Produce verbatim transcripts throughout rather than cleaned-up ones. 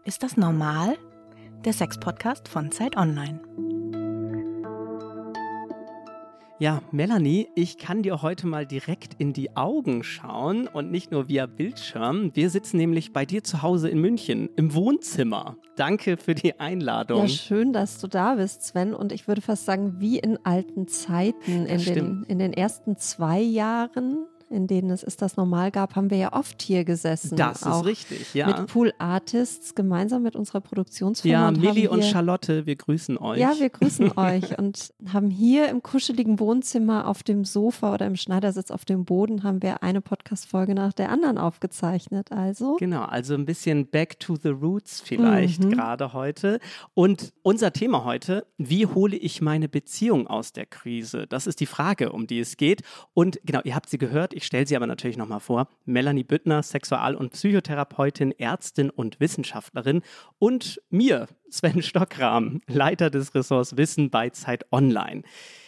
Ist das normal? Der Sex-Podcast von Zeit Online. Ja, Melanie, ich kann dir heute mal direkt in die Augen schauen und nicht nur via Bildschirm. Wir sitzen nämlich bei dir zu Hause in München im Wohnzimmer. Danke für die Einladung. Ja, schön, dass du da bist, Sven. Und ich würde fast sagen, wie in alten Zeiten, in den, in den ersten zwei Jahren, in denen es Ist das normal gab, haben wir ja oft hier gesessen. Das auch ist richtig, ja. Mit Pool Artists, gemeinsam mit unserer Produktionsfirma. Ja, und Milli und Charlotte, wir grüßen euch. Ja, wir grüßen euch und haben hier im kuscheligen Wohnzimmer auf dem Sofa oder im Schneidersitz auf dem Boden haben wir eine Podcast-Folge nach der anderen aufgezeichnet. Also Genau, also ein bisschen back to the roots vielleicht Mhm. gerade heute. Und unser Thema heute, wie hole ich meine Beziehung aus der Krise? Das ist die Frage, um die es geht. Und genau, ihr habt sie gehört, ich stelle sie aber natürlich nochmal vor. Melanie Büttner, Sexual- und Psychotherapeutin, Ärztin und Wissenschaftlerin und mir, Sven Stockrahm, Leiter des Ressorts Wissen bei Zeit Online.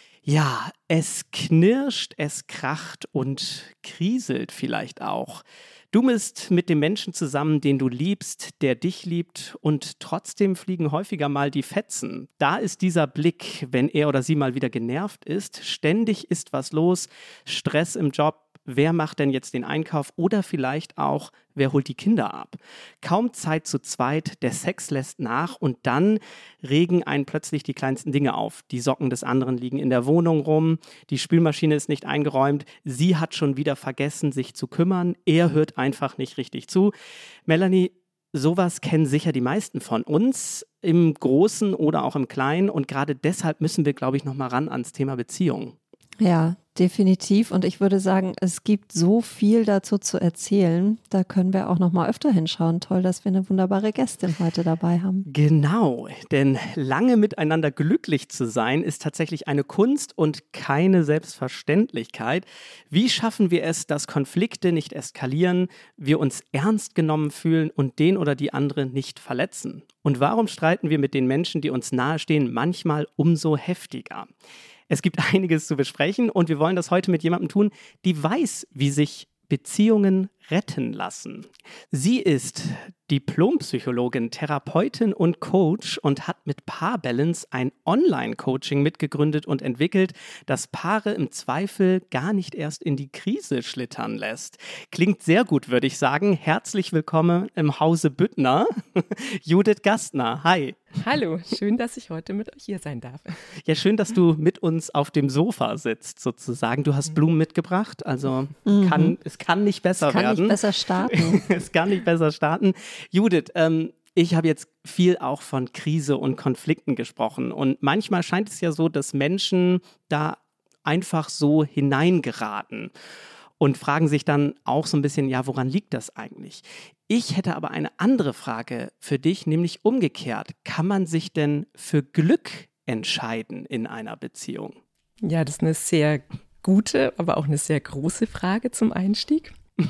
Ja, es knirscht, es kracht und kriselt vielleicht auch. Du bist mit dem Menschen zusammen, den du liebst, der dich liebt und trotzdem fliegen häufiger mal die Fetzen. Da ist dieser Blick, wenn er oder sie mal wieder genervt ist. Ständig ist was los, Stress im Job. Wer macht denn jetzt den Einkauf oder vielleicht auch, wer holt die Kinder ab? Kaum Zeit zu zweit, der Sex lässt nach und dann regen einen plötzlich die kleinsten Dinge auf. Die Socken des anderen liegen in der Wohnung rum, die Spülmaschine ist nicht eingeräumt, sie hat schon wieder vergessen, sich zu kümmern, er hört einfach nicht richtig zu. Melanie, sowas kennen sicher die meisten von uns, im Großen oder auch im Kleinen und gerade deshalb müssen wir, glaube ich, nochmal ran ans Thema Beziehung. Ja, definitiv. Und ich würde sagen, es gibt so viel dazu zu erzählen. Da können wir auch noch mal öfter hinschauen. Toll, dass wir eine wunderbare Gästin heute dabei haben. Genau, denn lange miteinander glücklich zu sein, ist tatsächlich eine Kunst und keine Selbstverständlichkeit. Wie schaffen wir es, dass Konflikte nicht eskalieren, wir uns ernst genommen fühlen und den oder die andere nicht verletzen? Und warum streiten wir mit den Menschen, die uns nahestehen, manchmal umso heftiger? Es gibt einiges zu besprechen und wir wollen das heute mit jemandem tun, die weiß, wie sich Beziehungen retten lassen. Sie ist Diplompsychologin, Therapeutin und Coach und hat mit Paarbalance ein Online-Coaching mitgegründet und entwickelt, das Paare im Zweifel gar nicht erst in die Krise schlittern lässt. Klingt sehr gut, würde ich sagen. Herzlich willkommen im Hause Büttner, Judith Gastner. Hi. Hallo, schön, dass ich heute mit euch hier sein darf. Ja, schön, dass du mit uns auf dem Sofa sitzt, sozusagen. Du hast Blumen mitgebracht, also Mhm. kann, es kann nicht besser Es kann werden. nicht besser starten. Es kann nicht besser starten. Judith, ähm, ich habe jetzt viel auch von Krise und Konflikten gesprochen und manchmal scheint es ja so, dass Menschen da einfach so hineingeraten und fragen sich dann auch so ein bisschen, ja, woran liegt das eigentlich? Ich hätte aber eine andere Frage für dich, nämlich umgekehrt. Kann man sich denn für Glück entscheiden in einer Beziehung? Ja, das ist eine sehr gute, aber auch eine sehr große Frage zum Einstieg.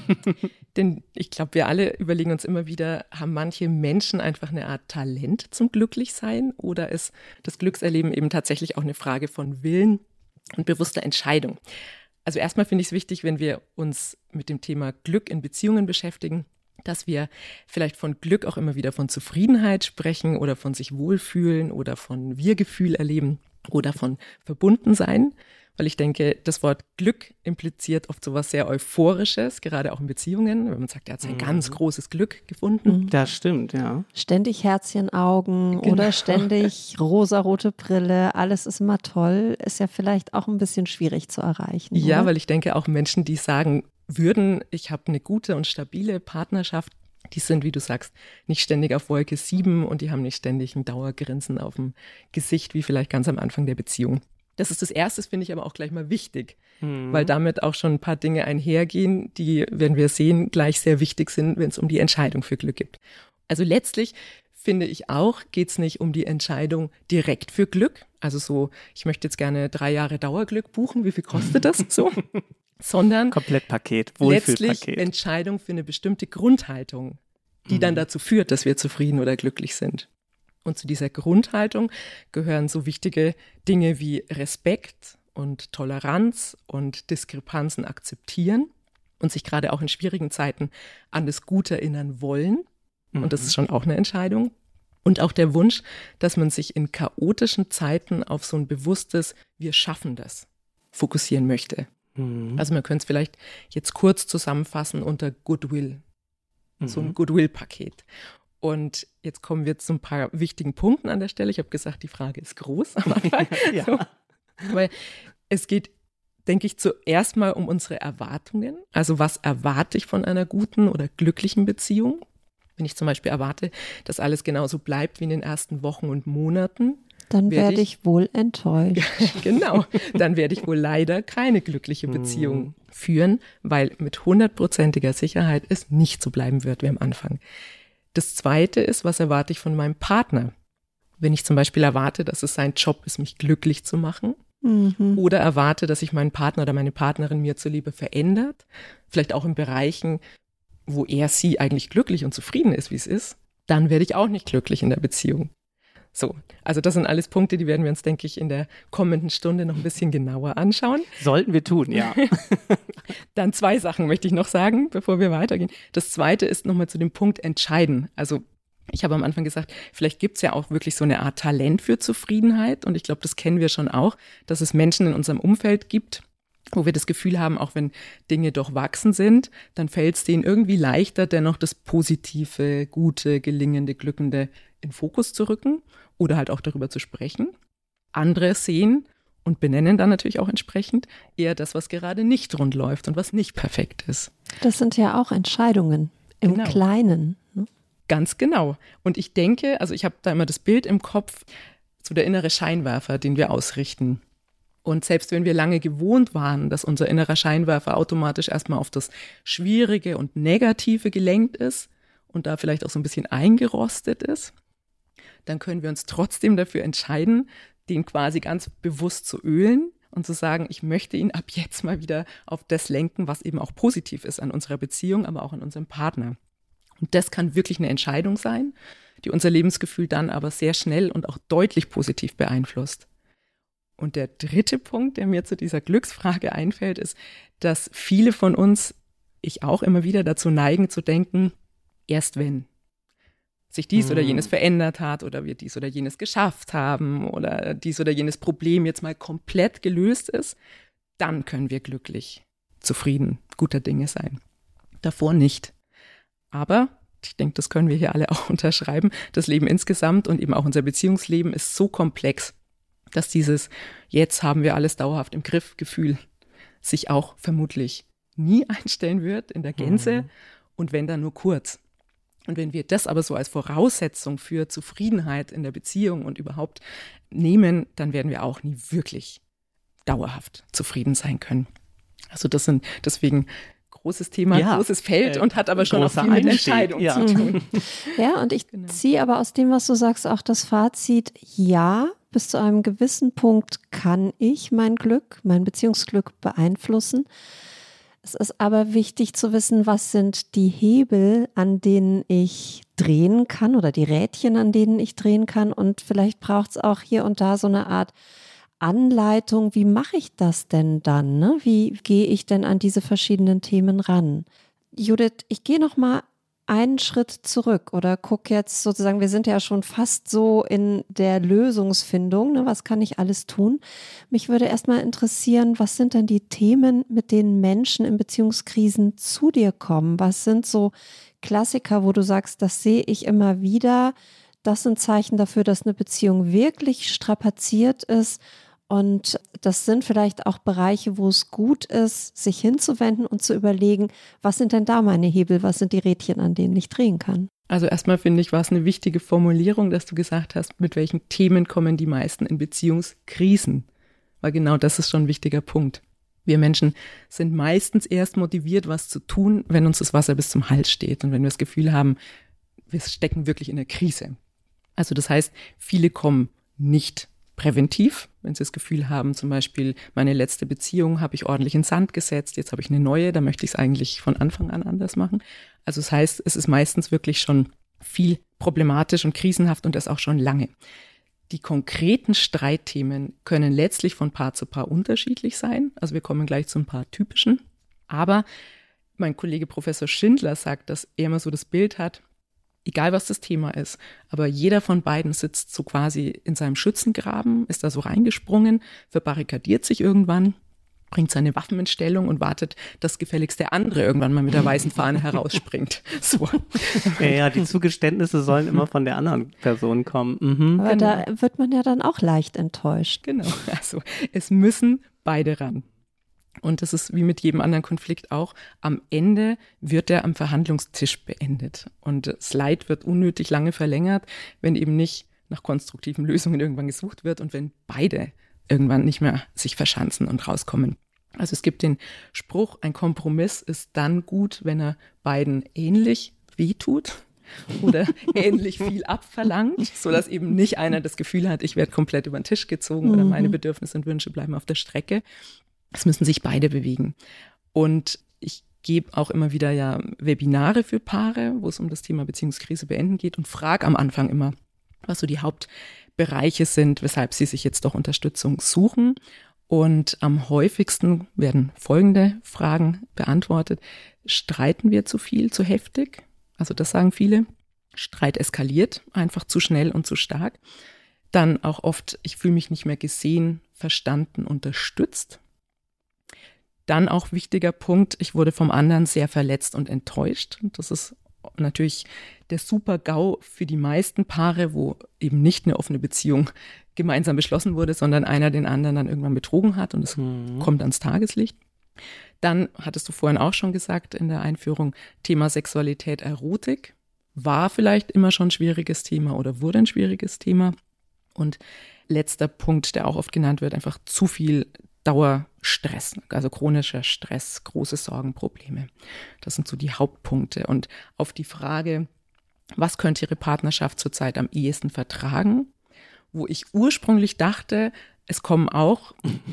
Denn ich glaube, wir alle überlegen uns immer wieder, haben manche Menschen einfach eine Art Talent zum Glücklichsein oder ist das Glückserleben eben tatsächlich auch eine Frage von Willen und bewusster Entscheidung? Also erstmal finde ich es wichtig, wenn wir uns mit dem Thema Glück in Beziehungen beschäftigen, dass wir vielleicht von Glück auch immer wieder von Zufriedenheit sprechen oder von sich wohlfühlen oder von Wir-Gefühl erleben oder von Verbundensein. Weil ich denke, das Wort Glück impliziert oft so was sehr Euphorisches, gerade auch in Beziehungen, wenn man sagt, er hat sein Mhm. ganz großes Glück gefunden. Das stimmt, ja. Ständig Herzchenaugen Genau. oder ständig rosarote Brille, alles ist immer toll, ist ja vielleicht auch ein bisschen schwierig zu erreichen. Ja, oder? weil ich denke, auch Menschen, die sagen würden, ich habe eine gute und stabile Partnerschaft, die sind, wie du sagst, nicht ständig auf Wolke sieben und die haben nicht ständig ein Dauergrinsen auf dem Gesicht, wie vielleicht ganz am Anfang der Beziehung. Das ist das Erste, finde ich aber auch gleich mal wichtig, Mhm. weil damit auch schon ein paar Dinge einhergehen, die, werden wir sehen, gleich sehr wichtig sind, wenn es um die Entscheidung für Glück geht. Also letztlich finde ich auch, geht es nicht um die Entscheidung direkt für Glück, also so, ich möchte jetzt gerne drei Jahre Dauerglück buchen, wie viel kostet das so? Sondern Komplettpaket, letztlich Wohlfühlpaket. Entscheidung für eine bestimmte Grundhaltung, die Mhm. dann dazu führt, dass wir zufrieden oder glücklich sind. Und zu dieser Grundhaltung gehören so wichtige Dinge wie Respekt und Toleranz und Diskrepanzen akzeptieren und sich gerade auch in schwierigen Zeiten an das Gute erinnern wollen Mhm. Und das ist schon auch eine Entscheidung. Und auch der Wunsch, dass man sich in chaotischen Zeiten auf so ein bewusstes Wir schaffen das fokussieren möchte. Mhm. Also man könnte es vielleicht jetzt kurz zusammenfassen unter Goodwill. Mhm. So ein Goodwill-Paket. Und jetzt kommen wir zu ein paar wichtigen Punkten an der Stelle. Ich habe gesagt, die Frage ist groß am Anfang. Ja. So. Weil es geht, denke ich, zuerst mal um unsere Erwartungen. Also was erwarte ich von einer guten oder glücklichen Beziehung? Wenn ich zum Beispiel erwarte, dass alles genauso bleibt wie in den ersten Wochen und Monaten, dann werde ich, ich wohl enttäuscht. Genau, dann werde ich wohl leider keine glückliche Beziehung führen, weil mit hundertprozentiger Sicherheit es nicht so bleiben wird wie am Anfang. Das Zweite ist, was erwarte ich von meinem Partner? Wenn ich zum Beispiel erwarte, dass es sein Job ist, mich glücklich zu machen, mhm. oder erwarte, dass sich mein Partner oder meine Partnerin mir zuliebe verändert, vielleicht auch in Bereichen, wo er sie eigentlich glücklich und zufrieden ist, wie es ist, dann werde ich auch nicht glücklich in der Beziehung. So, also das sind alles Punkte, die werden wir uns, denke ich, in der kommenden Stunde noch ein bisschen genauer anschauen. Sollten wir tun, ja. Dann zwei Sachen möchte ich noch sagen, bevor wir weitergehen. Das Zweite ist nochmal zu dem Punkt entscheiden. Also ich habe am Anfang gesagt, vielleicht gibt es ja auch wirklich so eine Art Talent für Zufriedenheit. Und ich glaube, das kennen wir schon auch, dass es Menschen in unserem Umfeld gibt, wo wir das Gefühl haben, auch wenn Dinge durchwachsen sind, dann fällt es denen irgendwie leichter, dennoch das Positive, Gute, Gelingende, Glückende in Fokus zu rücken oder halt auch darüber zu sprechen. Andere sehen und benennen dann natürlich auch entsprechend eher das, was gerade nicht rund läuft und was nicht perfekt ist. Das sind ja auch Entscheidungen im genau. Kleinen. Ne? Ganz genau. Und ich denke, also ich habe da immer das Bild im Kopf, so der innere Scheinwerfer, den wir ausrichten. Und selbst wenn wir lange gewohnt waren, dass unser innerer Scheinwerfer automatisch erstmal auf das Schwierige und Negative gelenkt ist und da vielleicht auch so ein bisschen eingerostet ist, dann können wir uns trotzdem dafür entscheiden, den quasi ganz bewusst zu ölen und zu sagen, ich möchte ihn ab jetzt mal wieder auf das lenken, was eben auch positiv ist an unserer Beziehung, aber auch an unserem Partner. Und das kann wirklich eine Entscheidung sein, die unser Lebensgefühl dann aber sehr schnell und auch deutlich positiv beeinflusst. Und der dritte Punkt, der mir zu dieser Glücksfrage einfällt, ist, dass viele von uns, ich auch immer wieder dazu neigen zu denken, erst wenn sich dies hm. oder jenes verändert hat oder wir dies oder jenes geschafft haben oder dies oder jenes Problem jetzt mal komplett gelöst ist, dann können wir glücklich, zufrieden, guter Dinge sein. Davor nicht. Aber ich denke, das können wir hier alle auch unterschreiben. Das Leben insgesamt und eben auch unser Beziehungsleben ist so komplex, dass dieses jetzt haben wir alles dauerhaft im Griff Gefühl sich auch vermutlich nie einstellen wird in der Gänze mhm. und wenn dann nur kurz. Und wenn wir das aber so als Voraussetzung für Zufriedenheit in der Beziehung und überhaupt nehmen, dann werden wir auch nie wirklich dauerhaft zufrieden sein können. Also das sind deswegen großes Thema, ja, großes Feld äh, und hat aber schon auch viel mit Entscheidung ja. zu tun. Ja, und ich genau. ziehe aber aus dem, was du sagst, auch das Fazit, ja, bis zu einem gewissen Punkt kann ich mein Glück, mein Beziehungsglück beeinflussen. Es ist aber wichtig zu wissen, was sind die Hebel, an denen ich drehen kann oder die Rädchen, an denen ich drehen kann. Und vielleicht braucht es auch hier und da so eine Art Anleitung, wie mache ich das denn dann? Ne? Wie gehe ich denn an diese verschiedenen Themen ran? Judith, ich gehe noch mal einen Schritt zurück oder guck jetzt sozusagen, wir sind ja schon fast so in der Lösungsfindung, ne? Was kann ich alles tun? Mich würde erstmal interessieren, was sind denn die Themen, mit denen Menschen in Beziehungskrisen zu dir kommen? Was sind so Klassiker, wo du sagst, das sehe ich immer wieder, das sind Zeichen dafür, dass eine Beziehung wirklich strapaziert ist. Und das sind vielleicht auch Bereiche, wo es gut ist, sich hinzuwenden und zu überlegen, was sind denn da meine Hebel, was sind die Rädchen, an denen ich drehen kann? Also erstmal finde ich, war es eine wichtige Formulierung, dass du gesagt hast, mit welchen Themen kommen die meisten in Beziehungskrisen. Weil genau das ist schon ein wichtiger Punkt. Wir Menschen sind meistens erst motiviert, was zu tun, wenn uns das Wasser bis zum Hals steht und wenn wir das Gefühl haben, wir stecken wirklich in einer Krise. Also das heißt, viele kommen nicht präventiv, wenn sie das Gefühl haben, zum Beispiel, meine letzte Beziehung habe ich ordentlich in den Sand gesetzt, jetzt habe ich eine neue, da möchte ich es eigentlich von Anfang an anders machen. Also das heißt, es ist meistens wirklich schon viel problematisch und krisenhaft und das auch schon lange. Die konkreten Streitthemen können letztlich von Paar zu Paar unterschiedlich sein. Also wir kommen gleich zu ein paar typischen. Aber mein Kollege Professor Schindler sagt, dass er immer so das Bild hat, egal was das Thema ist, aber jeder von beiden sitzt so quasi in seinem Schützengraben, ist da so reingesprungen, verbarrikadiert sich irgendwann, bringt seine Waffen in Stellung und wartet, dass gefälligst der andere irgendwann mal mit der weißen Fahne herausspringt. So. Ja, ja, die Zugeständnisse sollen immer von der anderen Person kommen. Mhm. Aber genau. Da wird man ja dann auch leicht enttäuscht. Genau, also es müssen beide ran. Und das ist wie mit jedem anderen Konflikt auch, am Ende wird er am Verhandlungstisch beendet. Und das Leid wird unnötig lange verlängert, wenn eben nicht nach konstruktiven Lösungen irgendwann gesucht wird und wenn beide irgendwann nicht mehr sich verschanzen und rauskommen. Also es gibt den Spruch, ein Kompromiss ist dann gut, wenn er beiden ähnlich wehtut oder ähnlich viel abverlangt, sodass eben nicht einer das Gefühl hat, ich werde komplett über den Tisch gezogen oder meine Bedürfnisse und Wünsche bleiben auf der Strecke. Es müssen sich beide bewegen. Und ich gebe auch immer wieder ja Webinare für Paare, wo es um das Thema Beziehungskrise beenden geht und frage am Anfang immer, was so die Hauptbereiche sind, weshalb sie sich jetzt doch Unterstützung suchen. Und am häufigsten werden folgende Fragen beantwortet. Streiten wir zu viel, zu heftig? Also das sagen viele. Streit eskaliert einfach zu schnell und zu stark. Dann auch oft, ich fühle mich nicht mehr gesehen, verstanden, unterstützt. Dann auch wichtiger Punkt, ich wurde vom anderen sehr verletzt und enttäuscht. Und das ist natürlich der Super-GAU für die meisten Paare, wo eben nicht eine offene Beziehung gemeinsam beschlossen wurde, sondern einer den anderen dann irgendwann betrogen hat und es mhm. kommt ans Tageslicht. Dann hattest du vorhin auch schon gesagt in der Einführung, Thema Sexualität, Erotik war vielleicht immer schon ein schwieriges Thema oder wurde ein schwieriges Thema. Und letzter Punkt, der auch oft genannt wird, einfach zu viel Dauerstress, also chronischer Stress, große Sorgen, Probleme. Das sind so die Hauptpunkte. Und auf die Frage, was könnte Ihre Partnerschaft zurzeit am ehesten vertragen, wo ich ursprünglich dachte, es kommen auch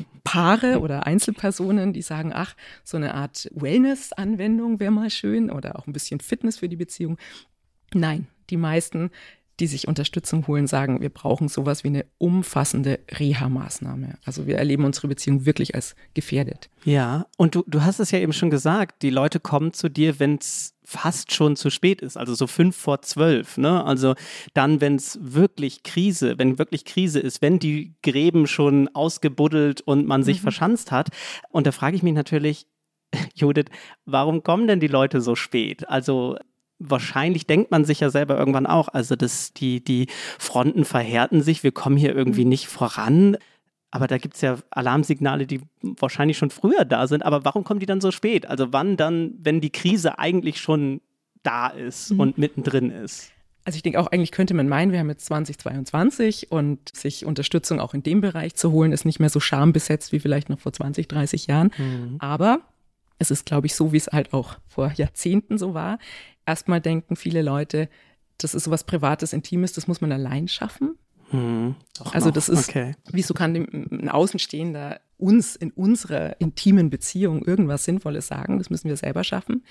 Paare oder Einzelpersonen, die sagen, ach, so eine Art Wellness-Anwendung wäre mal schön oder auch ein bisschen Fitness für die Beziehung. Nein, die meisten, die sich Unterstützung holen, sagen, wir brauchen sowas wie eine umfassende Reha-Maßnahme. Also wir erleben unsere Beziehung wirklich als gefährdet. Ja, und du, du hast es ja eben schon gesagt, die Leute kommen zu dir, wenn es fast schon zu spät ist, also so fünf vor zwölf, ne? Also dann, wenn es wirklich Krise, wenn wirklich Krise ist, wenn die Gräben schon ausgebuddelt und man sich mhm. verschanzt hat. Und da frage ich mich natürlich, Judith, warum kommen denn die Leute so spät? Also wahrscheinlich denkt man sich ja selber irgendwann auch, also das, die, die Fronten verhärten sich, wir kommen hier irgendwie nicht voran. Aber da gibt es ja Alarmsignale, die wahrscheinlich schon früher da sind. Aber warum kommen die dann so spät? Also wann dann, wenn die Krise eigentlich schon da ist mhm. und mittendrin ist? Also ich denke auch, eigentlich könnte man meinen, wir haben jetzt zwanzig zweiundzwanzig und sich Unterstützung auch in dem Bereich zu holen, ist nicht mehr so schambesetzt wie vielleicht noch vor zwanzig, dreißig Jahren. Mhm. Aber es ist, glaube ich, so, wie es halt auch vor Jahrzehnten so war. Erstmal denken viele Leute, das ist so was Privates, Intimes, das muss man allein schaffen. Hm, also das ist, okay. Wieso kann ein Außenstehender uns in unserer intimen Beziehung irgendwas Sinnvolles sagen? Das müssen wir selber schaffen.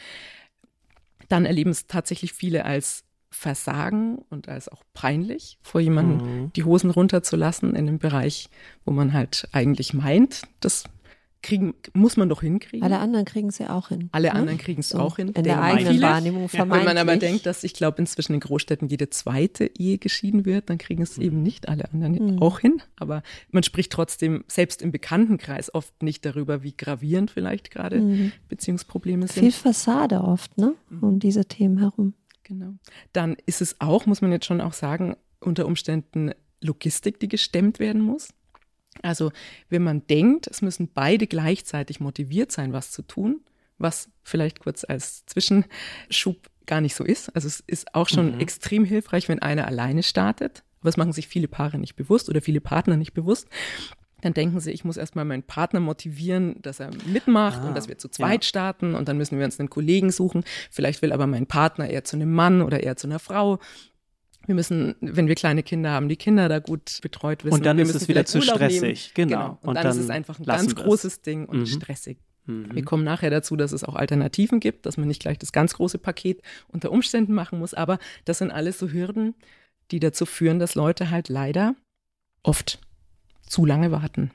Dann erleben es tatsächlich viele als Versagen und als auch peinlich, vor jemandem mhm. die Hosen runterzulassen in einem Bereich, wo man halt eigentlich meint, das kriegen, muss man doch hinkriegen. Alle anderen kriegen es ja auch hin. Alle ne? anderen kriegen es so auch hin. In der eigenen viele. Wahrnehmung vermeintlich. Wenn man aber denkt, dass ich glaube, inzwischen in Großstädten jede zweite Ehe geschieden wird, dann kriegen es mhm. eben nicht alle anderen mhm. auch hin. Aber man spricht trotzdem, selbst im Bekanntenkreis, oft nicht darüber, wie gravierend vielleicht gerade mhm. Beziehungsprobleme sind. Viel Fassade oft, ne? Um diese Themen herum. Genau. Dann ist es auch, muss man jetzt schon auch sagen, unter Umständen Logistik, die gestemmt werden muss. Also wenn man denkt, es müssen beide gleichzeitig motiviert sein, was zu tun, was vielleicht kurz als Zwischenschub gar nicht so ist. Also es ist auch schon mhm. extrem hilfreich, wenn einer alleine startet. Aber das machen sich viele Paare nicht bewusst oder viele Partner nicht bewusst. Dann denken sie, ich muss erstmal meinen Partner motivieren, dass er mitmacht ah, und dass wir zu zweit ja. starten und dann müssen wir uns einen Kollegen suchen. Vielleicht will aber mein Partner eher zu einem Mann oder eher zu einer Frau. Wir müssen, wenn wir kleine Kinder haben, die Kinder da gut betreut wissen. Und dann wir ist es wieder zu Urlaub stressig. Genau. genau. Und, und dann, dann ist es einfach ein ganz großes es. Ding und mhm. stressig. Mhm. Wir kommen nachher dazu, dass es auch Alternativen gibt, dass man nicht gleich das ganz große Paket unter Umständen machen muss. Aber das sind alles so Hürden, die dazu führen, dass Leute halt leider oft zu lange warten.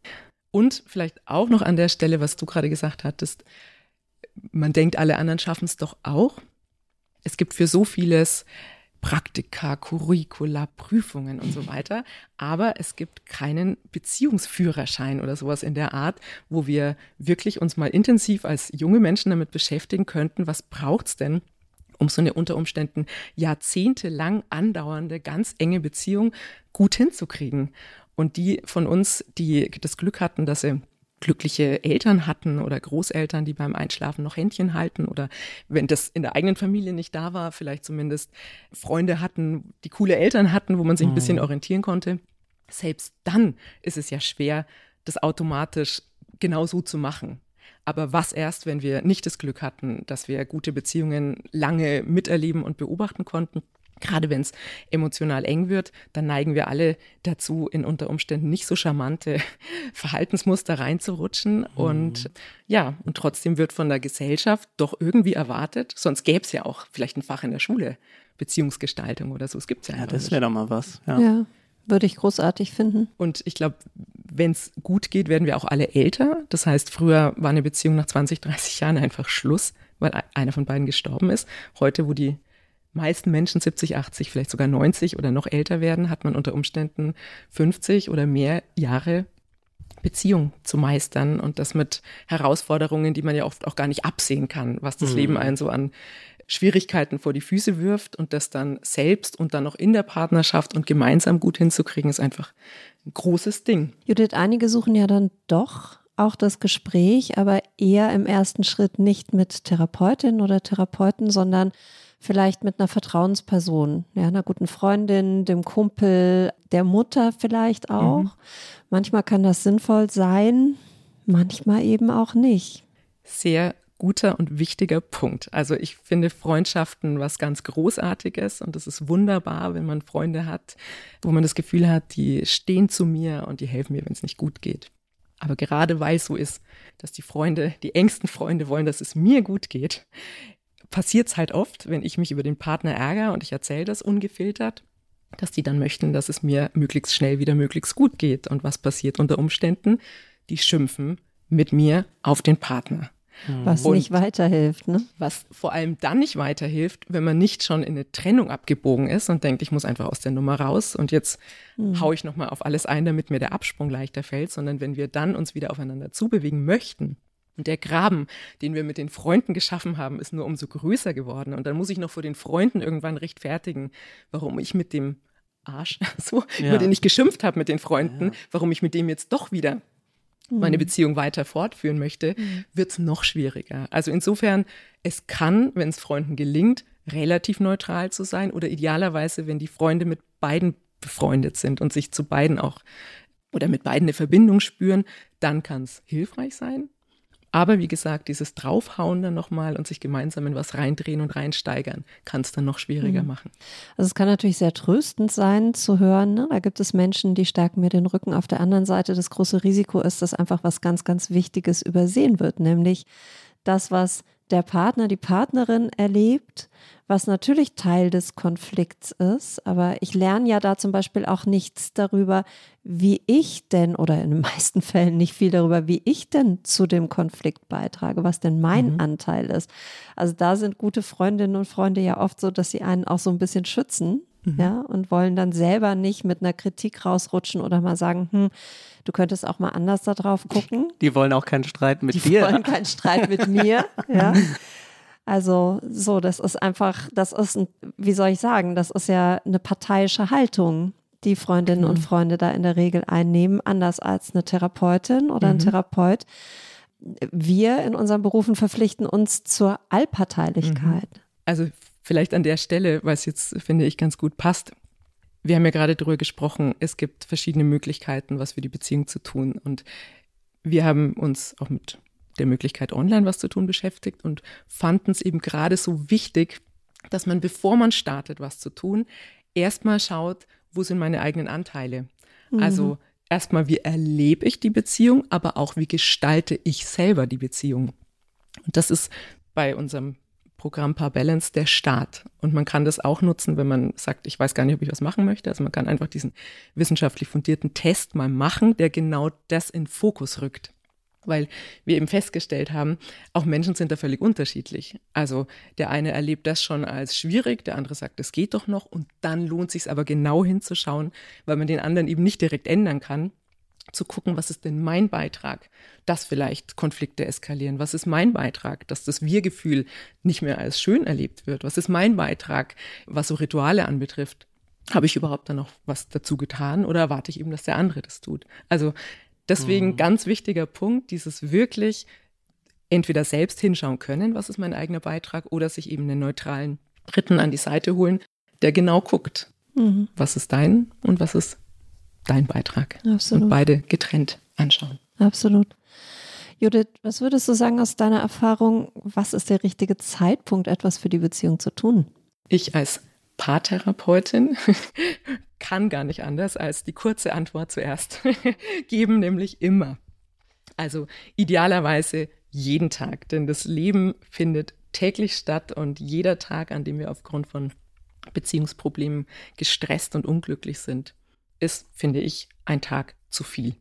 Und vielleicht auch noch an der Stelle, was du gerade gesagt hattest, man denkt, alle anderen schaffen es doch auch. Es gibt für so vieles Praktika, Curricula, Prüfungen und so weiter. Aber es gibt keinen Beziehungsführerschein oder sowas in der Art, wo wir wirklich uns mal intensiv als junge Menschen damit beschäftigen könnten, was braucht's denn, um so eine unter Umständen jahrzehntelang andauernde, ganz enge Beziehung gut hinzukriegen. Und die von uns, die das Glück hatten, dass sie glückliche Eltern hatten oder Großeltern, die beim Einschlafen noch Händchen halten oder wenn das in der eigenen Familie nicht da war, vielleicht zumindest Freunde hatten, die coole Eltern hatten, wo man sich ein bisschen orientieren konnte. Selbst dann ist es ja schwer, das automatisch genau so zu machen. Aber was erst, wenn wir nicht das Glück hatten, dass wir gute Beziehungen lange miterleben und beobachten konnten. Gerade wenn es emotional eng wird, dann neigen wir alle dazu, in unter Umständen nicht so charmante Verhaltensmuster reinzurutschen. Mhm. Und ja, und trotzdem wird von der Gesellschaft doch irgendwie erwartet, sonst gäbe es ja auch vielleicht ein Fach in der Schule, Beziehungsgestaltung oder so. Es gibt es ja, ja das wäre doch mal was. Ja. ja, würde ich großartig finden. Und ich glaube, wenn es gut geht, werden wir auch alle älter. Das heißt, früher war eine Beziehung nach zwanzig, dreißig Jahren einfach Schluss, weil einer von beiden gestorben ist. Heute, wo die meisten Menschen siebzig, achtzig, vielleicht sogar neunzig oder noch älter werden, hat man unter Umständen fünfzig oder mehr Jahre Beziehung zu meistern und das mit Herausforderungen, die man ja oft auch gar nicht absehen kann, was das mhm. Leben einen so an Schwierigkeiten vor die Füße wirft und das dann selbst und dann noch in der Partnerschaft und gemeinsam gut hinzukriegen, ist einfach ein großes Ding. Judith, einige suchen ja dann doch auch das Gespräch, aber eher im ersten Schritt nicht mit Therapeutin oder Therapeuten, sondern vielleicht mit einer Vertrauensperson, ja, einer guten Freundin, dem Kumpel, der Mutter vielleicht auch. Mhm. Manchmal kann das sinnvoll sein, manchmal eben auch nicht. Sehr guter und wichtiger Punkt. Also ich finde Freundschaften was ganz Großartiges und es ist wunderbar, wenn man Freunde hat, wo man das Gefühl hat, die stehen zu mir und die helfen mir, wenn es nicht gut geht. Aber gerade weil es so ist, dass die Freunde, die engsten Freunde wollen, dass es mir gut geht, passiert es halt oft, wenn ich mich über den Partner ärgere und ich erzähle das ungefiltert, dass die dann möchten, dass es mir möglichst schnell wieder möglichst gut geht. Und was passiert unter Umständen? Die schimpfen mit mir auf den Partner. Was und nicht weiterhilft, ne? Was vor allem dann nicht weiterhilft, wenn man nicht schon in eine Trennung abgebogen ist und denkt, ich muss einfach aus der Nummer raus und jetzt mhm. haue ich nochmal auf alles ein, damit mir der Absprung leichter fällt, sondern wenn wir dann uns wieder aufeinander zubewegen möchten. Und der Graben, den wir mit den Freunden geschaffen haben, ist nur umso größer geworden. Und dann muss ich noch vor den Freunden irgendwann rechtfertigen, warum ich mit dem Arsch, so, ja. über den ich geschimpft habe mit den Freunden, ja. warum ich mit dem jetzt doch wieder meine Beziehung weiter fortführen möchte, mhm. wird es noch schwieriger. Also insofern, es kann, wenn es Freunden gelingt, relativ neutral zu sein oder idealerweise, wenn die Freunde mit beiden befreundet sind und sich zu beiden auch oder mit beiden eine Verbindung spüren, dann kann es hilfreich sein. Aber wie gesagt, dieses Draufhauen dann nochmal und sich gemeinsam in was reindrehen und reinsteigern, kann es dann noch schwieriger mhm. machen. Also es kann natürlich sehr tröstend sein zu hören, ne? Da gibt es Menschen, die stärken mir den Rücken. Auf der anderen Seite das große Risiko ist, dass einfach was ganz, ganz Wichtiges übersehen wird, nämlich das, was der Partner, die Partnerin erlebt, was natürlich Teil des Konflikts ist. Aber ich lerne ja da zum Beispiel auch nichts darüber, wie ich denn, oder in den meisten Fällen nicht viel darüber, wie ich denn zu dem Konflikt beitrage, was denn mein mhm. Anteil ist. Also da sind gute Freundinnen und Freunde ja oft so, dass sie einen auch so ein bisschen schützen. Mhm. Ja, und wollen dann selber nicht mit einer Kritik rausrutschen oder mal sagen, hm, du könntest auch mal anders da drauf gucken. Die wollen auch keinen Streit mit Die dir. Die wollen keinen Streit mit mir, ja. Also so, das ist einfach, das ist, ein, wie soll ich sagen, das ist ja eine parteiische Haltung, die Freundinnen mhm. und Freunde da in der Regel einnehmen, anders als eine Therapeutin oder mhm. ein Therapeut. Wir in unseren Berufen verpflichten uns zur Allparteilichkeit. Also vielleicht an der Stelle, weil es jetzt, finde ich, ganz gut passt. Wir haben ja gerade darüber gesprochen, es gibt verschiedene Möglichkeiten, was für die Beziehung zu tun. Und wir haben uns auch mit der Möglichkeit, online was zu tun, beschäftigt und fanden es eben gerade so wichtig, dass man, bevor man startet, was zu tun, erstmal schaut, wo sind meine eigenen Anteile. Mhm. Also erstmal, wie erlebe ich die Beziehung, aber auch, wie gestalte ich selber die Beziehung. Und das ist bei unserem Programm Paar Balance der Start. Und man kann das auch nutzen, wenn man sagt, ich weiß gar nicht, ob ich was machen möchte. Also man kann einfach diesen wissenschaftlich fundierten Test mal machen, der genau das in Fokus rückt. weil wir eben festgestellt haben, auch Menschen sind da völlig unterschiedlich. Also der eine erlebt das schon als schwierig, der andere sagt, es geht doch noch und dann lohnt es sich aber genau hinzuschauen, weil man den anderen eben nicht direkt ändern kann, zu gucken, was ist denn mein Beitrag, dass vielleicht Konflikte eskalieren, was ist mein Beitrag, dass das Wir-Gefühl nicht mehr als schön erlebt wird, was ist mein Beitrag, was so Rituale anbetrifft. Habe ich überhaupt da noch was dazu getan oder erwarte ich eben, dass der andere das tut? Also deswegen mhm. ganz wichtiger Punkt, dieses wirklich entweder selbst hinschauen können, was ist mein eigener Beitrag, oder sich eben einen neutralen Dritten an die Seite holen, der genau guckt, mhm. was ist dein und was ist dein Beitrag. Absolut. Und beide getrennt anschauen. Absolut. Judith, was würdest du sagen aus deiner Erfahrung, was ist der richtige Zeitpunkt, etwas für die Beziehung zu tun? Ich als Paartherapeutin kann gar nicht anders als die kurze Antwort zuerst geben, nämlich immer. Also idealerweise jeden Tag, denn das Leben findet täglich statt und jeder Tag, an dem wir aufgrund von Beziehungsproblemen gestresst und unglücklich sind, ist, finde ich, ein Tag zu viel.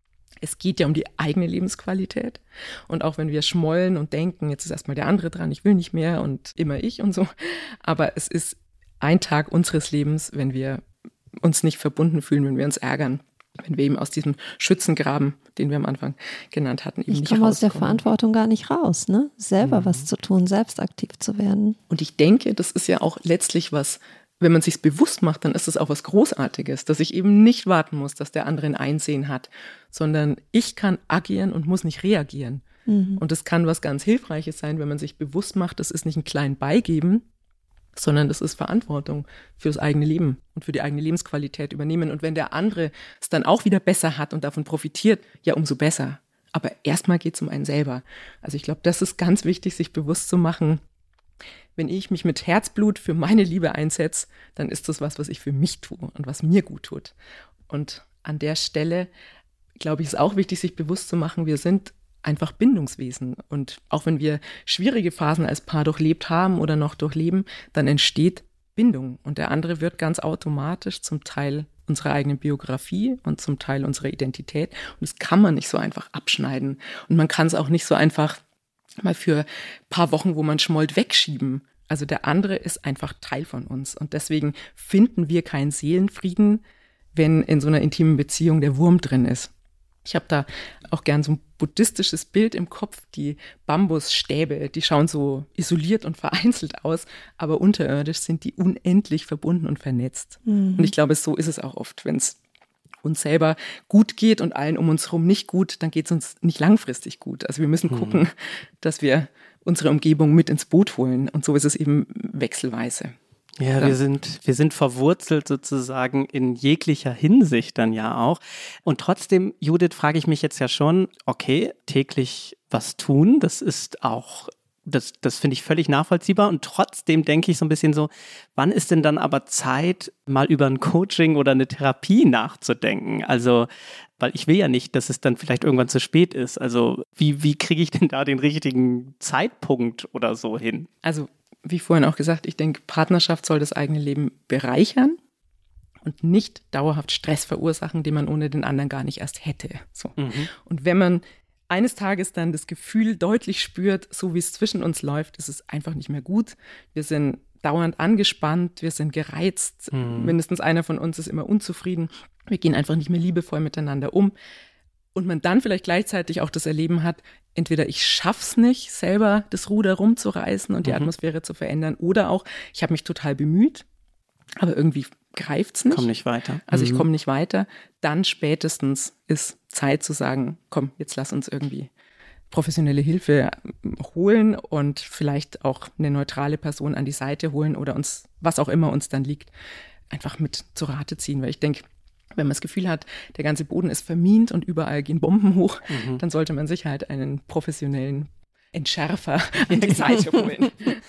Es geht ja um die eigene Lebensqualität und auch wenn wir schmollen und denken, jetzt ist erstmal der andere dran, ich will nicht mehr und immer ich und so, aber es ist ein Tag unseres Lebens, wenn wir uns nicht verbunden fühlen, wenn wir uns ärgern, wenn wir eben aus diesem Schützengraben, den wir am Anfang genannt hatten, eben ich nicht komme rauskommen. aus der Verantwortung gar nicht raus, ne? Selber mhm. was zu tun, selbst aktiv zu werden. Und ich denke, das ist ja auch letztlich was, wenn man sich bewusst macht, dann ist es auch was Großartiges, dass ich eben nicht warten muss, dass der andere ein Einsehen hat, sondern ich kann agieren und muss nicht reagieren. Mhm. Und das kann was ganz Hilfreiches sein, wenn man sich bewusst macht, das ist nicht ein klein Beigeben, sondern das ist Verantwortung für das eigene Leben und für die eigene Lebensqualität übernehmen. Und wenn der andere es dann auch wieder besser hat und davon profitiert, ja, umso besser. Aber erstmal geht es um einen selber. Also ich glaube, das ist ganz wichtig, sich bewusst zu machen, wenn ich mich mit Herzblut für meine Liebe einsetze, dann ist das was, was ich für mich tue und was mir gut tut. Und an der Stelle, glaube ich, ist auch wichtig, sich bewusst zu machen, wir sind einfach Bindungswesen. Und auch wenn wir schwierige Phasen als Paar durchlebt haben oder noch durchleben, dann entsteht Bindung. Und der andere wird ganz automatisch zum Teil unserer eigenen Biografie und zum Teil unserer Identität. Und das kann man nicht so einfach abschneiden. Und man kann es auch nicht so einfach mal für ein paar Wochen, wo man schmollt, wegschieben. Also der andere ist einfach Teil von uns. Und deswegen finden wir keinen Seelenfrieden, wenn in so einer intimen Beziehung der Wurm drin ist. Ich habe da auch gern so ein buddhistisches Bild im Kopf. Die Bambusstäbe, die schauen so isoliert und vereinzelt aus, aber unterirdisch sind die unendlich verbunden und vernetzt. Mhm. Und ich glaube, so ist es auch oft, wenn es uns selber gut geht und allen um uns herum nicht gut, dann geht es uns nicht langfristig gut. Also wir müssen mhm. gucken, dass wir unsere Umgebung mit ins Boot holen. Und so ist es eben wechselweise. Ja, wir sind, wir sind verwurzelt sozusagen in jeglicher Hinsicht dann ja auch. Und trotzdem, Judith, frage ich mich jetzt ja schon, okay, täglich was tun, das ist auch, das, das finde ich völlig nachvollziehbar. Und trotzdem denke ich so ein bisschen so, wann ist denn dann aber Zeit, mal über ein Coaching oder eine Therapie nachzudenken? Also, weil ich will ja nicht, dass es dann vielleicht irgendwann zu spät ist. Also, wie, wie kriege ich denn da den richtigen Zeitpunkt oder so hin? Also, wie vorhin auch gesagt, ich denke, Partnerschaft soll das eigene Leben bereichern und nicht dauerhaft Stress verursachen, den man ohne den anderen gar nicht erst hätte. So. Mhm. Und wenn man eines Tages dann das Gefühl deutlich spürt, so wie es zwischen uns läuft, ist es einfach nicht mehr gut. Wir sind dauernd angespannt, wir sind gereizt, mhm. mindestens einer von uns ist immer unzufrieden. Wir gehen einfach nicht mehr liebevoll miteinander um. Und man dann vielleicht gleichzeitig auch das Erleben hat, entweder ich schaff's nicht, selber das Ruder rumzureißen und die mhm. Atmosphäre zu verändern, oder auch, ich habe mich total bemüht, aber irgendwie greift's nicht. Komm nicht weiter. Also mhm. ich komme nicht weiter. Dann spätestens ist Zeit zu sagen, komm, jetzt lass uns irgendwie professionelle Hilfe holen und vielleicht auch eine neutrale Person an die Seite holen oder uns, was auch immer uns dann liegt, einfach mit zu Rate ziehen. Weil ich denke, wenn man das Gefühl hat, der ganze Boden ist vermint und überall gehen Bomben hoch, mhm. dann sollte man sich halt einen professionellen Entschärfer an die Seite holen.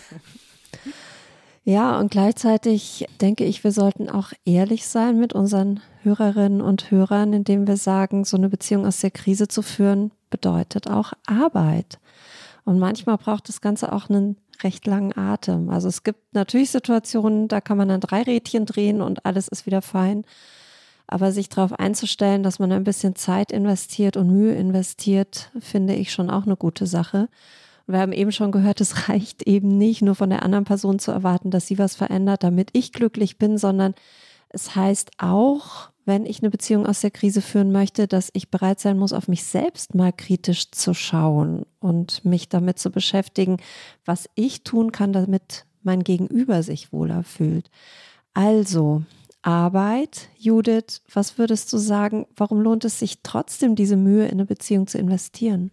Ja, und gleichzeitig denke ich, wir sollten auch ehrlich sein mit unseren Hörerinnen und Hörern, indem wir sagen, so eine Beziehung aus der Krise zu führen, bedeutet auch Arbeit. Und manchmal braucht das Ganze auch einen recht langen Atem. Also es gibt natürlich Situationen, da kann man dann drei Rädchen drehen und alles ist wieder fein. Aber sich darauf einzustellen, dass man ein bisschen Zeit investiert und Mühe investiert, finde ich schon auch eine gute Sache. Und wir haben eben schon gehört, es reicht eben nicht, nur von der anderen Person zu erwarten, dass sie was verändert, damit ich glücklich bin, sondern es heißt auch, wenn ich eine Beziehung aus der Krise führen möchte, dass ich bereit sein muss, auf mich selbst mal kritisch zu schauen und mich damit zu beschäftigen, was ich tun kann, damit mein Gegenüber sich wohler fühlt. Also Arbeit. Judith, was würdest du sagen, warum lohnt es sich trotzdem, diese Mühe in eine Beziehung zu investieren?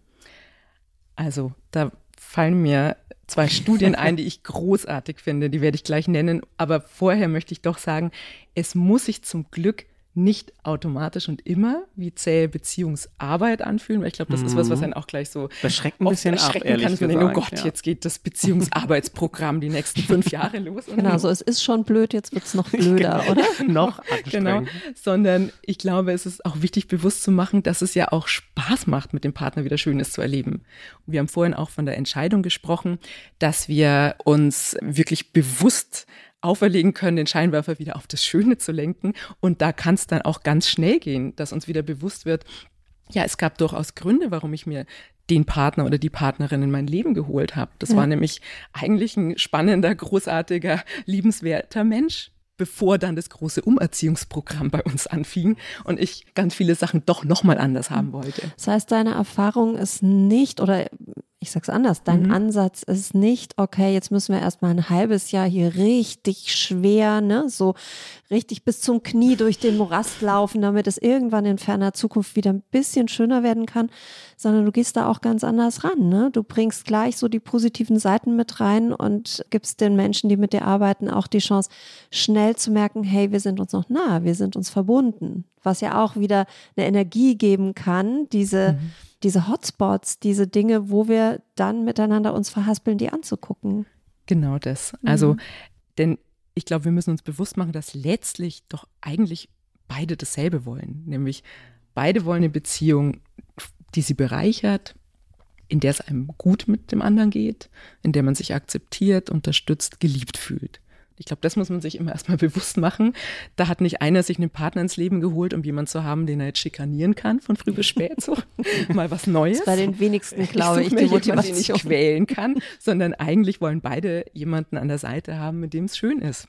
Also da fallen mir zwei Studien ein, die ich großartig finde, die werde ich gleich nennen. Aber vorher möchte ich doch sagen, es muss sich zum Glück nicht automatisch und immer wie zähe Beziehungsarbeit anfühlen, weil ich glaube, das ist was, was einen auch gleich so beschreckt ein bisschen ab, ehrlich kann. gesagt. Oh Gott, ja. Jetzt geht das Beziehungsarbeitsprogramm die nächsten fünf Jahre los. Und genau, so es ist schon blöd, jetzt wird es noch blöder, oder? Noch anstrengend. Genau, sondern ich glaube, es ist auch wichtig, bewusst zu machen, dass es ja auch Spaß macht, mit dem Partner wieder Schönes zu erleben. Und wir haben vorhin auch von der Entscheidung gesprochen, dass wir uns wirklich bewusst auferlegen können, den Scheinwerfer wieder auf das Schöne zu lenken. Und da kann es dann auch ganz schnell gehen, dass uns wieder bewusst wird, ja, es gab durchaus Gründe, warum ich mir den Partner oder die Partnerin in mein Leben geholt habe. Das ja. war nämlich eigentlich ein spannender, großartiger, liebenswerter Mensch, bevor dann das große Umerziehungsprogramm bei uns anfing und ich ganz viele Sachen doch nochmal anders haben wollte. Das heißt, deine Erfahrung ist nicht, oder ich sag's anders, dein mhm. Ansatz ist nicht, okay, jetzt müssen wir erstmal ein halbes Jahr hier richtig schwer, ne, so richtig bis zum Knie durch den Morast laufen, damit es irgendwann in ferner Zukunft wieder ein bisschen schöner werden kann, sondern du gehst da auch ganz anders ran, ne? Du bringst gleich so die positiven Seiten mit rein und gibst den Menschen, die mit dir arbeiten, auch die Chance, schnell zu merken, hey, wir sind uns noch nah, wir sind uns verbunden, was ja auch wieder eine Energie geben kann, diese mhm. diese Hotspots, diese Dinge, wo wir dann miteinander uns verhaspeln, die anzugucken. Genau das. Also, mhm. denn ich glaube, wir müssen uns bewusst machen, dass letztlich doch eigentlich beide dasselbe wollen. Nämlich beide wollen eine Beziehung, die sie bereichert, in der es einem gut mit dem anderen geht, in der man sich akzeptiert, unterstützt, geliebt fühlt. Ich glaube, das muss man sich immer erstmal bewusst machen. Da hat nicht einer sich einen Partner ins Leben geholt, um jemanden zu haben, den er jetzt schikanieren kann, von früh bis spät, so mal was Neues. Das ist bei den wenigsten, glaube ich, ich die Motivation, den ich quälen kann, sondern eigentlich wollen beide jemanden an der Seite haben, mit dem es schön ist.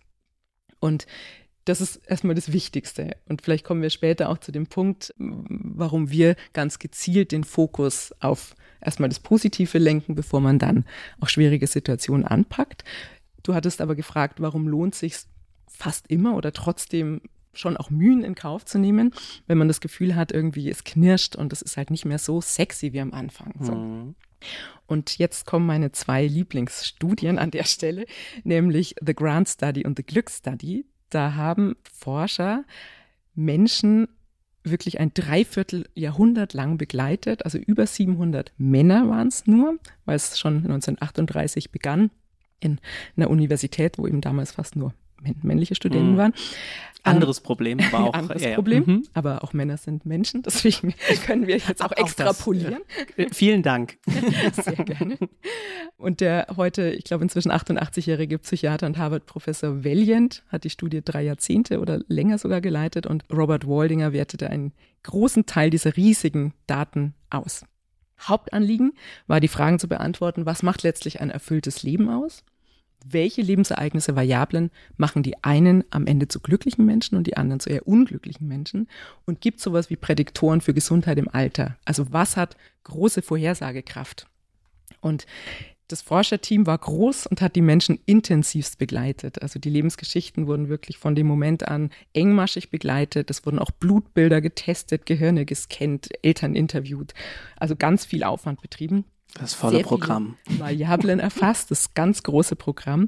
Und das ist erstmal das Wichtigste. Und vielleicht kommen wir später auch zu dem Punkt, warum wir ganz gezielt den Fokus auf erstmal das Positive lenken, bevor man dann auch schwierige Situationen anpackt. Du hattest aber gefragt, warum lohnt es sich fast immer oder trotzdem schon auch Mühen in Kauf zu nehmen, wenn man das Gefühl hat, irgendwie es knirscht und es ist halt nicht mehr so sexy wie am Anfang. So. Mhm. Und jetzt kommen meine zwei Lieblingsstudien an der Stelle, nämlich The Grant Study und The Glück Study. Da haben Forscher Menschen wirklich ein Dreivierteljahrhundert lang begleitet, also über siebenhundert Männer waren es nur, weil es schon neunzehnhundertachtunddreißig begann. In einer Universität, wo eben damals fast nur männliche Studenten mhm. waren. Anderes Problem, aber auch. Anderes ja, Problem, mhm. aber auch Männer sind Menschen, deswegen können wir jetzt auch, auch extrapolieren. Das, äh, vielen Dank. Sehr gerne. Und der heute, ich glaube inzwischen achtundachtzig-jährige Psychiater und Harvard-Professor Valiant hat die Studie drei Jahrzehnte oder länger sogar geleitet und Robert Waldinger wertete einen großen Teil dieser riesigen Daten aus. Hauptanliegen war die Fragen zu beantworten, was macht letztlich ein erfülltes Leben aus? Welche Lebensereignisse, Variablen machen die einen am Ende zu glücklichen Menschen und die anderen zu eher unglücklichen Menschen? Und gibt es sowas wie Prädiktoren für Gesundheit im Alter? Also was hat große Vorhersagekraft? Und das Forscherteam war groß und hat die Menschen intensivst begleitet. Also die Lebensgeschichten wurden wirklich von dem Moment an engmaschig begleitet. Es wurden auch Blutbilder getestet, Gehirne gescannt, Eltern interviewt. Also ganz viel Aufwand betrieben. Das volle Sehr Programm. Variablen erfasst, das ganz große Programm.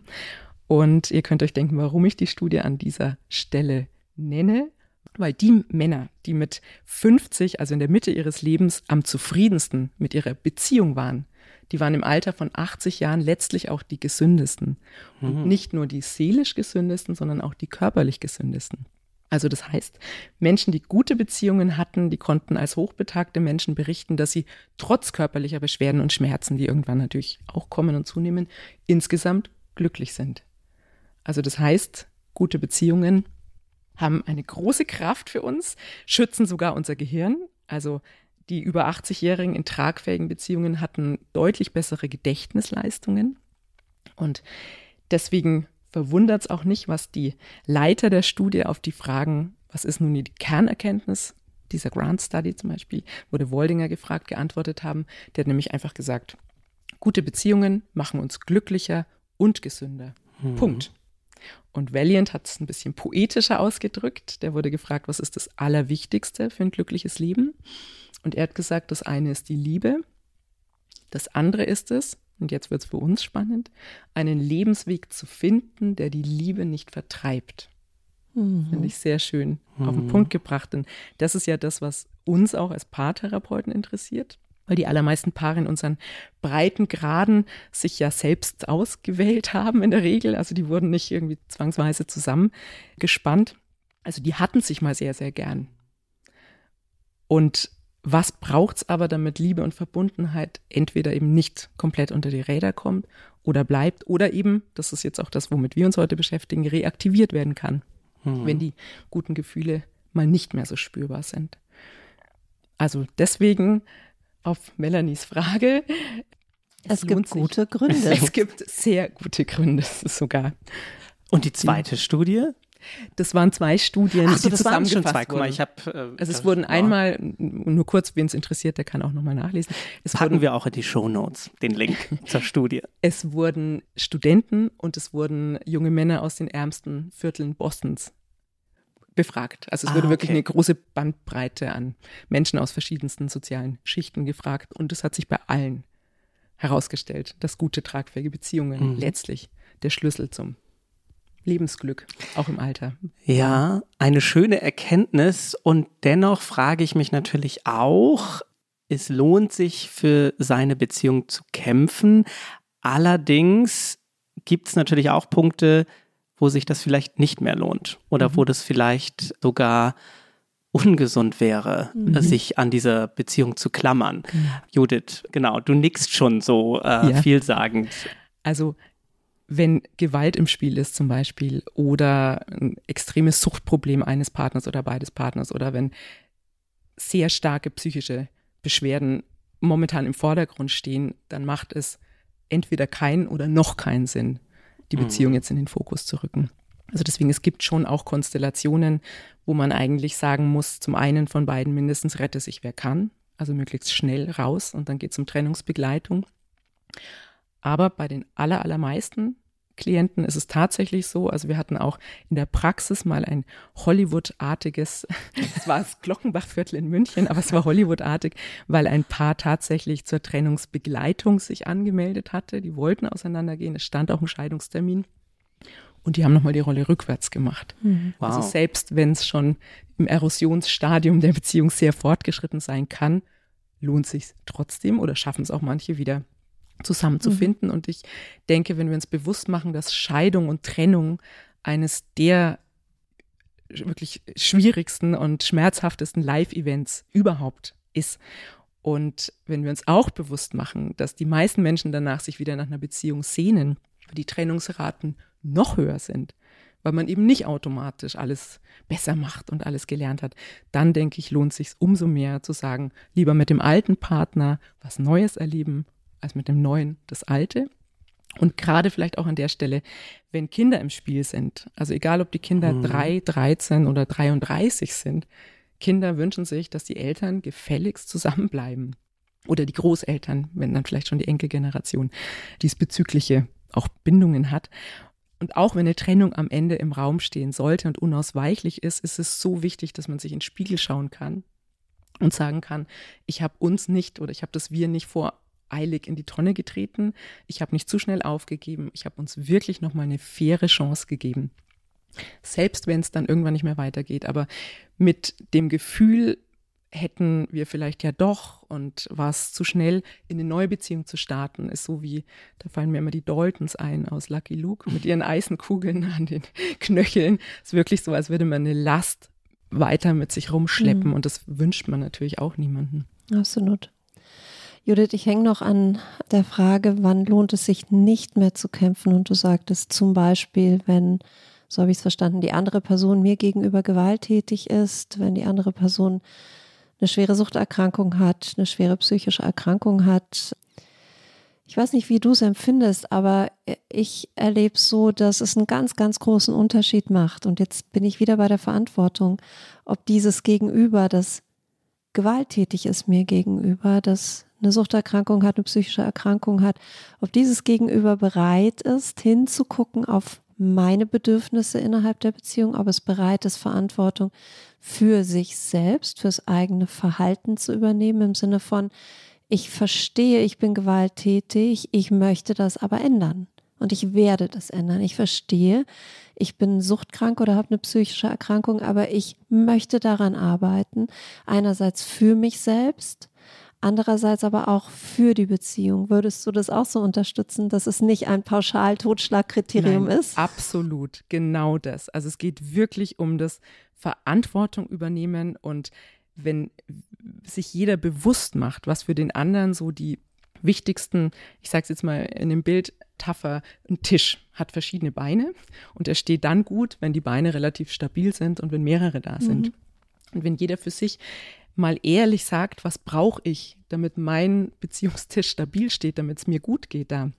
Und ihr könnt euch denken, warum ich die Studie an dieser Stelle nenne. Weil die Männer, die mit fünfzig, also in der Mitte ihres Lebens, am zufriedensten mit ihrer Beziehung waren, die waren im Alter von achtzig Jahren letztlich auch die gesündesten. Mhm. Und nicht nur die seelisch gesündesten, sondern auch die körperlich gesündesten. Also das heißt, Menschen, die gute Beziehungen hatten, die konnten als hochbetagte Menschen berichten, dass sie trotz körperlicher Beschwerden und Schmerzen, die irgendwann natürlich auch kommen und zunehmen, insgesamt glücklich sind. Also das heißt, gute Beziehungen haben eine große Kraft für uns, schützen sogar unser Gehirn. Also die über achtzigjährigen in tragfähigen Beziehungen hatten deutlich bessere Gedächtnisleistungen. Und deswegen verwundert es auch nicht, was die Leiter der Studie auf die Fragen, was ist nun die Kernerkenntnis dieser Grant Study zum Beispiel, wurde Waldinger gefragt, geantwortet haben. Der hat nämlich einfach gesagt, gute Beziehungen machen uns glücklicher und gesünder. Mhm. Punkt. Und Valiant hat es ein bisschen poetischer ausgedrückt. Der wurde gefragt, was ist das Allerwichtigste für ein glückliches Leben? Und er hat gesagt, das eine ist die Liebe, das andere ist es, und jetzt wird es für uns spannend, einen Lebensweg zu finden, der die Liebe nicht vertreibt. Mhm. Finde ich sehr schön mhm. auf den Punkt gebracht. Denn das ist ja das, was uns auch als Paartherapeuten interessiert, weil die allermeisten Paare in unseren Breitengraden sich ja selbst ausgewählt haben in der Regel. Also die wurden nicht irgendwie zwangsweise zusammengespannt. Also die hatten sich mal sehr, sehr gern. Und was braucht es aber, damit Liebe und Verbundenheit entweder eben nicht komplett unter die Räder kommt oder bleibt oder eben, das ist jetzt auch das, womit wir uns heute beschäftigen, reaktiviert werden kann, hm. wenn die guten Gefühle mal nicht mehr so spürbar sind. Also deswegen auf Melanies Frage. Es, es gibt gute Gründe. Es gibt sehr gute Gründe sogar. Und die zweite ja. Studie? Das waren zwei Studien, Ach so, die das zusammengefasst waren schon zwei. wurden. Guck mal, ich hab, äh, also es wurden ja. einmal, nur kurz, wen es interessiert, der kann auch nochmal nachlesen. Es Packen wurden, wir auch in die Shownotes, den Link zur Studie. Es wurden Studenten und es wurden junge Männer aus den ärmsten Vierteln Bostons befragt. Also es ah, wurde wirklich okay. eine große Bandbreite an Menschen aus verschiedensten sozialen Schichten gefragt und es hat sich bei allen herausgestellt, dass gute, tragfähige Beziehungen mhm. letztlich der Schlüssel zum Lebensglück, auch im Alter. Ja, eine schöne Erkenntnis und dennoch frage ich mich natürlich auch, es lohnt sich für seine Beziehung zu kämpfen. Allerdings gibt es natürlich auch Punkte, wo sich das vielleicht nicht mehr lohnt oder mhm. wo das vielleicht sogar ungesund wäre, mhm. sich an dieser Beziehung zu klammern. Mhm. Judith, genau, du nickst schon so äh, ja. vielsagend. Also wenn Gewalt im Spiel ist zum Beispiel oder ein extremes Suchtproblem eines Partners oder beides Partners oder wenn sehr starke psychische Beschwerden momentan im Vordergrund stehen, dann macht es entweder keinen oder noch keinen Sinn, die Beziehung jetzt in den Fokus zu rücken. Also deswegen, es gibt schon auch Konstellationen, wo man eigentlich sagen muss, zum einen von beiden mindestens rette sich wer kann, also möglichst schnell raus und dann geht es um Trennungsbegleitung. Aber bei den aller, allermeisten Klienten ist es tatsächlich so, also wir hatten auch in der Praxis mal ein Hollywood-artiges, es war das Glockenbachviertel in München, aber es war Hollywood-artig, weil ein Paar tatsächlich zur Trennungsbegleitung sich angemeldet hatte. Die wollten auseinandergehen, es stand auch ein Scheidungstermin und die haben nochmal die Rolle rückwärts gemacht. Mhm. Wow. Also selbst wenn es schon im Erosionsstadium der Beziehung sehr fortgeschritten sein kann, lohnt es sich trotzdem oder schaffen es auch manche wieder zusammenzufinden. Mhm. Und ich denke, wenn wir uns bewusst machen, dass Scheidung und Trennung eines der wirklich schwierigsten und schmerzhaftesten Live-Events überhaupt ist. Und wenn wir uns auch bewusst machen, dass die meisten Menschen danach sich wieder nach einer Beziehung sehnen, die Trennungsraten noch höher sind, weil man eben nicht automatisch alles besser macht und alles gelernt hat, dann denke ich, lohnt es sich umso mehr zu sagen, lieber mit dem alten Partner was Neues erleben, als mit dem Neuen das Alte. Und gerade vielleicht auch an der Stelle, wenn Kinder im Spiel sind, also egal ob die Kinder mhm. drei, dreizehn oder dreiunddreißig sind, Kinder wünschen sich, dass die Eltern gefälligst zusammenbleiben. Oder die Großeltern, wenn dann vielleicht schon die Enkelgeneration diesbezügliche auch Bindungen hat. Und auch wenn eine Trennung am Ende im Raum stehen sollte und unausweichlich ist, ist es so wichtig, dass man sich in den Spiegel schauen kann und sagen kann, ich habe uns nicht oder ich habe das Wir nicht vor eilig in die Tonne getreten. Ich habe nicht zu schnell aufgegeben. Ich habe uns wirklich nochmal eine faire Chance gegeben. Selbst wenn es dann irgendwann nicht mehr weitergeht. Aber mit dem Gefühl, hätten wir vielleicht ja doch und war es zu schnell, in eine neue Beziehung zu starten, ist so wie, da fallen mir immer die Daltons ein aus Lucky Luke mit ihren Eisenkugeln an den Knöcheln. Es ist wirklich so, als würde man eine Last weiter mit sich rumschleppen mhm. und das wünscht man natürlich auch niemandem. Absolut. Judith, ich hänge noch an der Frage, wann lohnt es sich nicht mehr zu kämpfen? Und du sagtest zum Beispiel, wenn so habe ich es verstanden, die andere Person mir gegenüber gewalttätig ist, wenn die andere Person eine schwere Suchterkrankung hat, eine schwere psychische Erkrankung hat. Ich weiß nicht, wie du es empfindest, aber ich erlebe es so, dass es einen ganz, ganz großen Unterschied macht. Und jetzt bin ich wieder bei der Verantwortung, ob dieses Gegenüber, das gewalttätig ist mir gegenüber, das eine Suchterkrankung hat, eine psychische Erkrankung hat, ob dieses Gegenüber bereit ist, hinzugucken auf meine Bedürfnisse innerhalb der Beziehung, ob es bereit ist, Verantwortung für sich selbst, fürs eigene Verhalten zu übernehmen, im Sinne von, ich verstehe, ich bin gewalttätig, ich möchte das aber ändern und ich werde das ändern. Ich verstehe, ich bin suchtkrank oder habe eine psychische Erkrankung, aber ich möchte daran arbeiten, einerseits für mich selbst, andererseits aber auch für die Beziehung. Würdest du das auch so unterstützen, dass es nicht ein Pauschal-Totschlagkriterium ist? Absolut, genau das. Also es geht wirklich um das Verantwortung übernehmen und wenn sich jeder bewusst macht, was für den anderen so die wichtigsten, ich sage es jetzt mal in dem Bild, tougher, ein Tisch hat verschiedene Beine und er steht dann gut, wenn die Beine relativ stabil sind und wenn mehrere da sind. Mhm. Und wenn jeder für sich mal ehrlich sagt, was brauche ich, damit mein Beziehungstisch stabil steht, damit es mir gut geht da.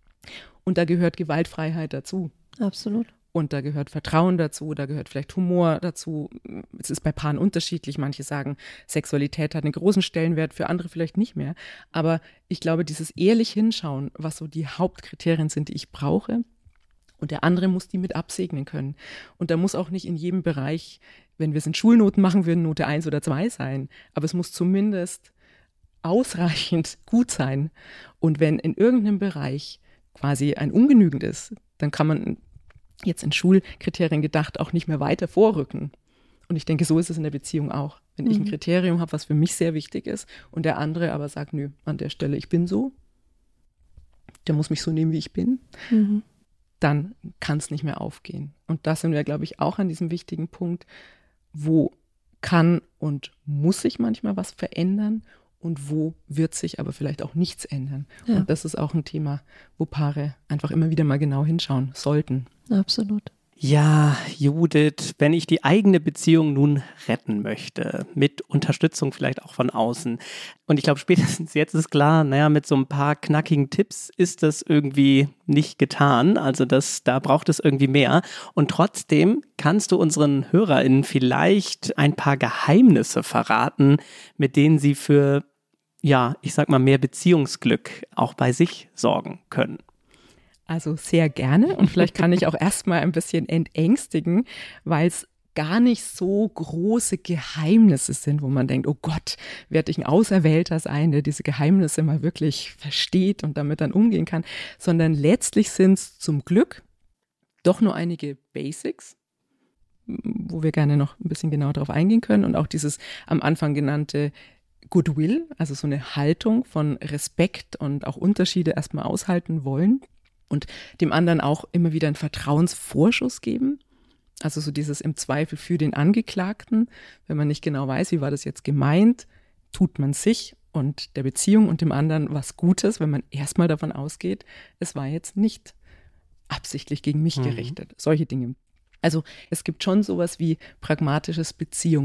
Und da gehört Gewaltfreiheit dazu. Absolut. Und da gehört Vertrauen dazu, da gehört vielleicht Humor dazu. Es ist bei Paaren unterschiedlich. Manche sagen, Sexualität hat einen großen Stellenwert, für andere vielleicht nicht mehr. Aber ich glaube, dieses ehrlich hinschauen, was so die Hauptkriterien sind, die ich brauche, und der andere muss die mit absegnen können. Und da muss auch nicht in jedem Bereich, wenn wir es in Schulnoten machen würden, Note eins oder zwei sein. Aber es muss zumindest ausreichend gut sein. Und wenn in irgendeinem Bereich quasi ein ungenügend ist, dann kann man jetzt in Schulkriterien gedacht auch nicht mehr weiter vorrücken. Und ich denke, so ist es in der Beziehung auch. Wenn mhm. ich ein Kriterium habe, was für mich sehr wichtig ist und der andere aber sagt, nö, an der Stelle, ich bin so, der muss mich so nehmen, wie ich bin, mhm. dann kann es nicht mehr aufgehen. Und da sind wir, glaube ich, auch an diesem wichtigen Punkt, wo kann und muss sich manchmal was verändern und wo wird sich aber vielleicht auch nichts ändern. Ja. Und das ist auch ein Thema, wo Paare einfach immer wieder mal genau hinschauen sollten. Absolut. Ja, Judith, wenn ich die eigene Beziehung nun retten möchte, mit Unterstützung vielleicht auch von außen. Und ich glaube, spätestens jetzt ist klar, naja, mit so ein paar knackigen Tipps ist das irgendwie nicht getan. Also das, da braucht es irgendwie mehr. Und trotzdem kannst du unseren HörerInnen vielleicht ein paar Geheimnisse verraten, mit denen sie für, ja, ich sag mal, mehr Beziehungsglück auch bei sich sorgen können. Also sehr gerne und vielleicht kann ich auch erstmal ein bisschen entängstigen, weil es gar nicht so große Geheimnisse sind, wo man denkt, oh Gott, werde ich ein Auserwählter sein, der diese Geheimnisse mal wirklich versteht und damit dann umgehen kann, sondern letztlich sind es zum Glück doch nur einige Basics, wo wir gerne noch ein bisschen genauer darauf eingehen können und auch dieses am Anfang genannte Goodwill, also so eine Haltung von Respekt und auch Unterschiede erstmal aushalten wollen. Und dem anderen auch immer wieder einen Vertrauensvorschuss geben. Also so dieses im Zweifel für den Angeklagten. Wenn man nicht genau weiß, wie war das jetzt gemeint, tut man sich und der Beziehung und dem anderen was Gutes, wenn man erstmal davon ausgeht, es war jetzt nicht absichtlich gegen mich mhm. gerichtet. Solche Dinge. Also es gibt schon sowas wie pragmatisches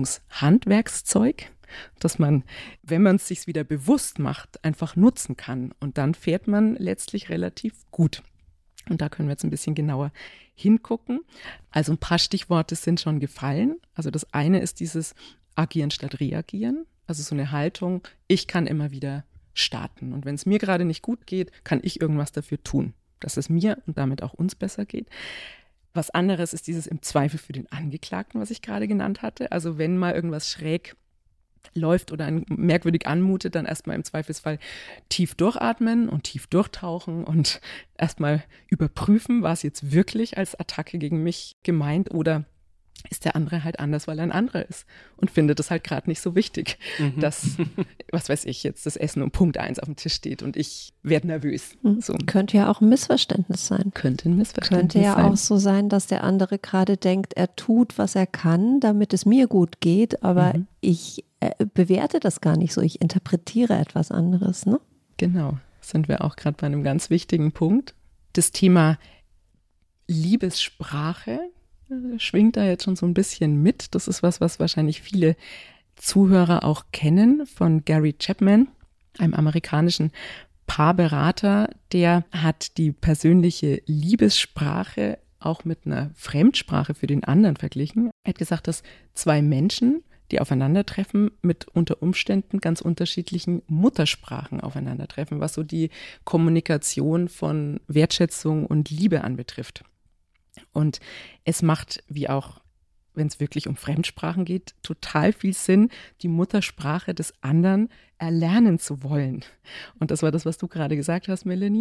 Beziehungshandwerkszeug, dass man, wenn man es sich wieder bewusst macht, einfach nutzen kann. Und dann fährt man letztlich relativ gut. Und da können wir jetzt ein bisschen genauer hingucken. Also ein paar Stichworte sind schon gefallen. Also das eine ist dieses Agieren statt Reagieren. Also so eine Haltung, ich kann immer wieder starten. Und wenn es mir gerade nicht gut geht, kann ich irgendwas dafür tun, dass es mir und damit auch uns besser geht. Was anderes ist dieses im Zweifel für den Angeklagten, was ich gerade genannt hatte. Also wenn mal irgendwas schräg läuft oder ein merkwürdig anmutet, dann erstmal im Zweifelsfall tief durchatmen und tief durchtauchen und erstmal überprüfen, war es jetzt wirklich als Attacke gegen mich gemeint oder ist der andere halt anders, weil er ein anderer ist und findet es halt gerade nicht so wichtig, mhm. dass, was weiß ich, jetzt das Essen um Punkt eins auf dem Tisch steht und ich werde nervös. Mhm. So. Könnte ja auch ein Missverständnis sein. Könnte ein Missverständnis sein. Könnte ja sein. auch so sein, dass der andere gerade denkt, er tut, was er kann, damit es mir gut geht, aber mhm. ich äh, bewerte das gar nicht so, ich interpretiere etwas anderes, ne? Genau, sind wir auch gerade bei einem ganz wichtigen Punkt. Das Thema Liebessprache, schwingt da jetzt schon so ein bisschen mit. Das ist was, was wahrscheinlich viele Zuhörer auch kennen von Gary Chapman, einem amerikanischen Paarberater. Der hat die persönliche Liebessprache auch mit einer Fremdsprache für den anderen verglichen. Er hat gesagt, dass zwei Menschen, die aufeinandertreffen, mit unter Umständen ganz unterschiedlichen Muttersprachen aufeinandertreffen, was so die Kommunikation von Wertschätzung und Liebe anbetrifft. Und es macht, wie auch wenn es wirklich um Fremdsprachen geht, total viel Sinn, die Muttersprache des anderen erlernen zu wollen. Und das war das, was du gerade gesagt hast, Melanie.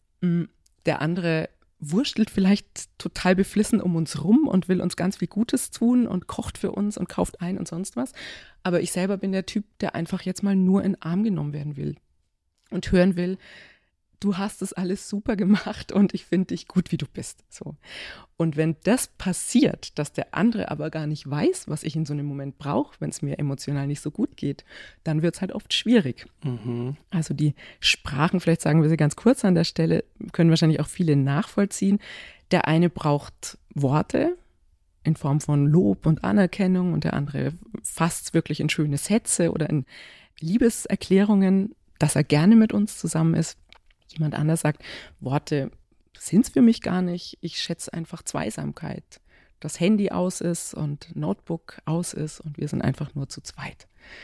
Der andere wurstelt vielleicht total beflissen um uns rum und will uns ganz viel Gutes tun und kocht für uns und kauft ein und sonst was. Aber ich selber bin der Typ, der einfach jetzt mal nur in den Arm genommen werden will und hören will, du hast es alles super gemacht und ich finde dich gut, wie du bist. So. Und wenn das passiert, dass der andere aber gar nicht weiß, was ich in so einem Moment brauche, wenn es mir emotional nicht so gut geht, dann wird es halt oft schwierig. Mhm. Also die Sprachen, vielleicht sagen wir sie ganz kurz an der Stelle, können wahrscheinlich auch viele nachvollziehen. Der eine braucht Worte in Form von Lob und Anerkennung und der andere fasst es wirklich in schöne Sätze oder in Liebeserklärungen, dass er gerne mit uns zusammen ist. Jemand anders sagt, Worte sind es für mich gar nicht. Ich schätze einfach Zweisamkeit. Das Handy aus ist und Notebook aus ist und wir sind einfach nur zu zweit.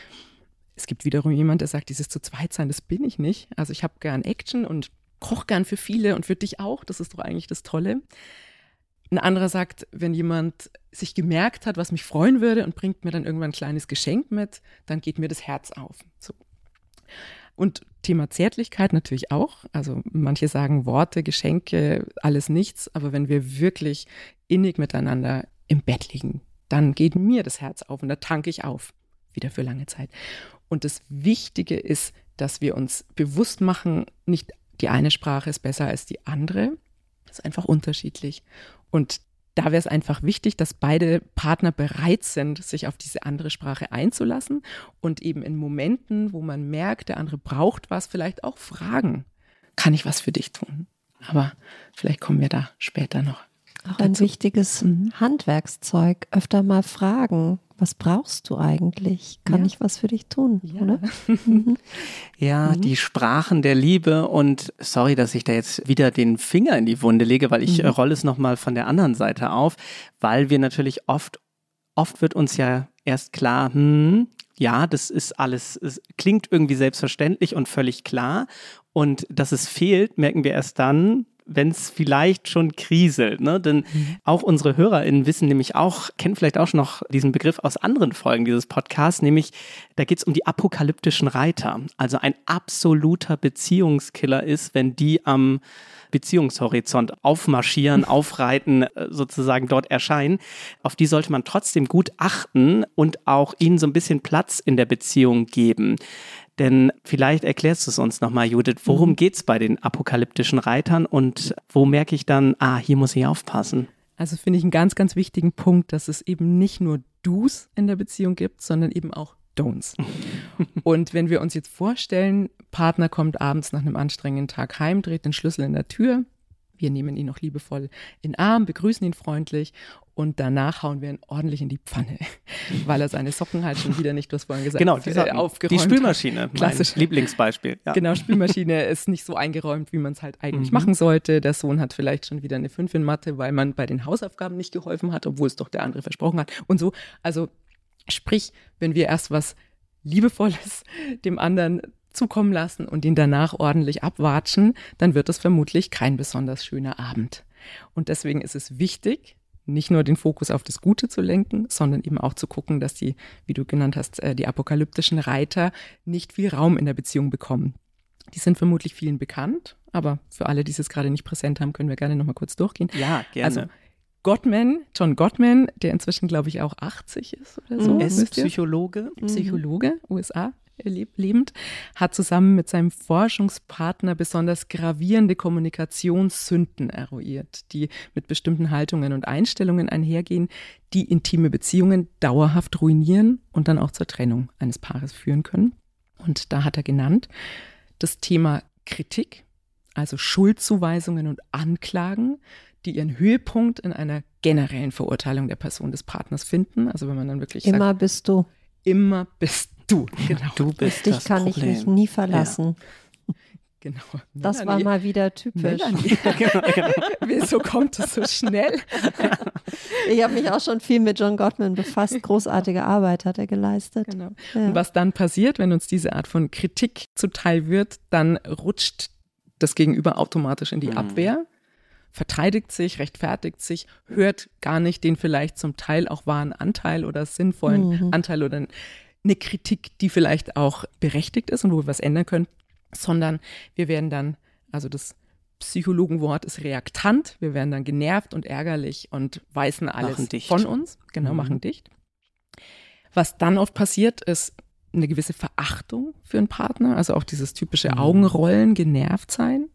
Es gibt wiederum jemand, der sagt, dieses zu zweit sein, das bin ich nicht. Also ich habe gern Action und koche gern für viele und für dich auch. Das ist doch eigentlich das Tolle. Ein anderer sagt, wenn jemand sich gemerkt hat, was mich freuen würde und bringt mir dann irgendwann ein kleines Geschenk mit, dann geht mir das Herz auf. So. Und Thema Zärtlichkeit natürlich auch. Also manche sagen Worte, Geschenke, alles nichts. Aber wenn wir wirklich innig miteinander im Bett liegen, dann geht mir das Herz auf und da tanke ich auf. Wieder für lange Zeit. Und das Wichtige ist, dass wir uns bewusst machen, nicht die eine Sprache ist besser als die andere. Das ist einfach unterschiedlich. Und da wäre es einfach wichtig, dass beide Partner bereit sind, sich auf diese andere Sprache einzulassen und eben in Momenten, wo man merkt, der andere braucht was, vielleicht auch fragen, kann ich was für dich tun? Aber vielleicht kommen wir da später noch Auch ein dazu. Wichtiges mhm. Handwerkszeug, öfter mal fragen, was brauchst du eigentlich? Kann ja. ich was für dich tun, ja. oder? Mhm. Ja, mhm. die Sprachen der Liebe und sorry, dass ich da jetzt wieder den Finger in die Wunde lege, weil ich mhm. rolle es nochmal von der anderen Seite auf, weil wir natürlich oft, oft wird uns ja erst klar, hm, ja, das ist alles, es klingt irgendwie selbstverständlich und völlig klar und dass es fehlt, merken wir erst dann, wenn es vielleicht schon kriselt, ne? Denn mhm. auch unsere HörerInnen wissen nämlich auch, kennen vielleicht auch schon noch diesen Begriff aus anderen Folgen dieses Podcasts, nämlich da geht es um die apokalyptischen Reiter. Also ein absoluter Beziehungskiller ist, wenn die am Beziehungshorizont aufmarschieren, aufreiten, sozusagen dort erscheinen. Auf die sollte man trotzdem gut achten und auch ihnen so ein bisschen Platz in der Beziehung geben. Denn vielleicht erklärst du es uns nochmal, Judith, worum mhm. geht es bei den apokalyptischen Reitern und wo merke ich dann, ah, hier muss ich aufpassen? Also finde ich einen ganz, ganz wichtigen Punkt, dass es eben nicht nur Do's in der Beziehung gibt, sondern eben auch Don'ts. Und wenn wir uns jetzt vorstellen, Partner kommt abends nach einem anstrengenden Tag heim, dreht den Schlüssel in der Tür, wir nehmen ihn noch liebevoll in den Arm, begrüßen ihn freundlich und danach hauen wir ihn ordentlich in die Pfanne, weil er seine Socken halt schon wieder nicht, du hast vorhin gesagt, genau, die, äh, aufgeräumt die Spülmaschine, hat. Klassisch. Mein Lieblingsbeispiel. Ja. Genau, Spülmaschine ist nicht so eingeräumt, wie man es halt eigentlich mhm. machen sollte. Der Sohn hat vielleicht schon wieder eine fünf in Mathe, weil man bei den Hausaufgaben nicht geholfen hat, obwohl es doch der andere versprochen hat und so. Also sprich, wenn wir erst was Liebevolles dem anderen zukommen lassen und ihn danach ordentlich abwatschen, dann wird es vermutlich kein besonders schöner Abend. Und deswegen ist es wichtig, nicht nur den Fokus auf das Gute zu lenken, sondern eben auch zu gucken, dass die, wie du genannt hast, die apokalyptischen Reiter nicht viel Raum in der Beziehung bekommen. Die sind vermutlich vielen bekannt, aber für alle, die es gerade nicht präsent haben, können wir gerne nochmal kurz durchgehen. Ja, gerne. Also Gottman, John Gottman, der inzwischen, glaube ich, auch achtzig ist oder so. Er ist Psychologe. Psychologe, U S A. lebend, hat zusammen mit seinem Forschungspartner besonders gravierende Kommunikationssünden eruiert, die mit bestimmten Haltungen und Einstellungen einhergehen, die intime Beziehungen dauerhaft ruinieren und dann auch zur Trennung eines Paares führen können. Und da hat er genannt das Thema Kritik, also Schuldzuweisungen und Anklagen, die ihren Höhepunkt in einer generellen Verurteilung der Person des Partners finden. Also wenn man dann wirklich Immer sagt, bist du. Immer bist du. Genau. Du bist Dich das kann Problem. ich mich nie verlassen. Ja. Genau. Das Melanie. war mal wieder typisch. genau, genau. Wieso kommt das so schnell? Ich habe mich auch schon viel mit John Gottman befasst. Großartige Arbeit hat er geleistet. Genau. Ja. Und was dann passiert, wenn uns diese Art von Kritik zuteil wird, dann rutscht das Gegenüber automatisch in die Mhm. Abwehr, verteidigt sich, rechtfertigt sich, hört gar nicht den vielleicht zum Teil auch wahren Anteil oder sinnvollen Mhm. Anteil oder eine Kritik, die vielleicht auch berechtigt ist und wo wir was ändern können, sondern wir werden dann, also das Psychologenwort ist reaktant, wir werden dann genervt und ärgerlich und weisen alles Machen dicht. von uns, genau, Mhm. machen dicht. Was dann oft passiert, ist eine gewisse Verachtung für einen Partner, also auch dieses typische Mhm. Augenrollen, genervt sein.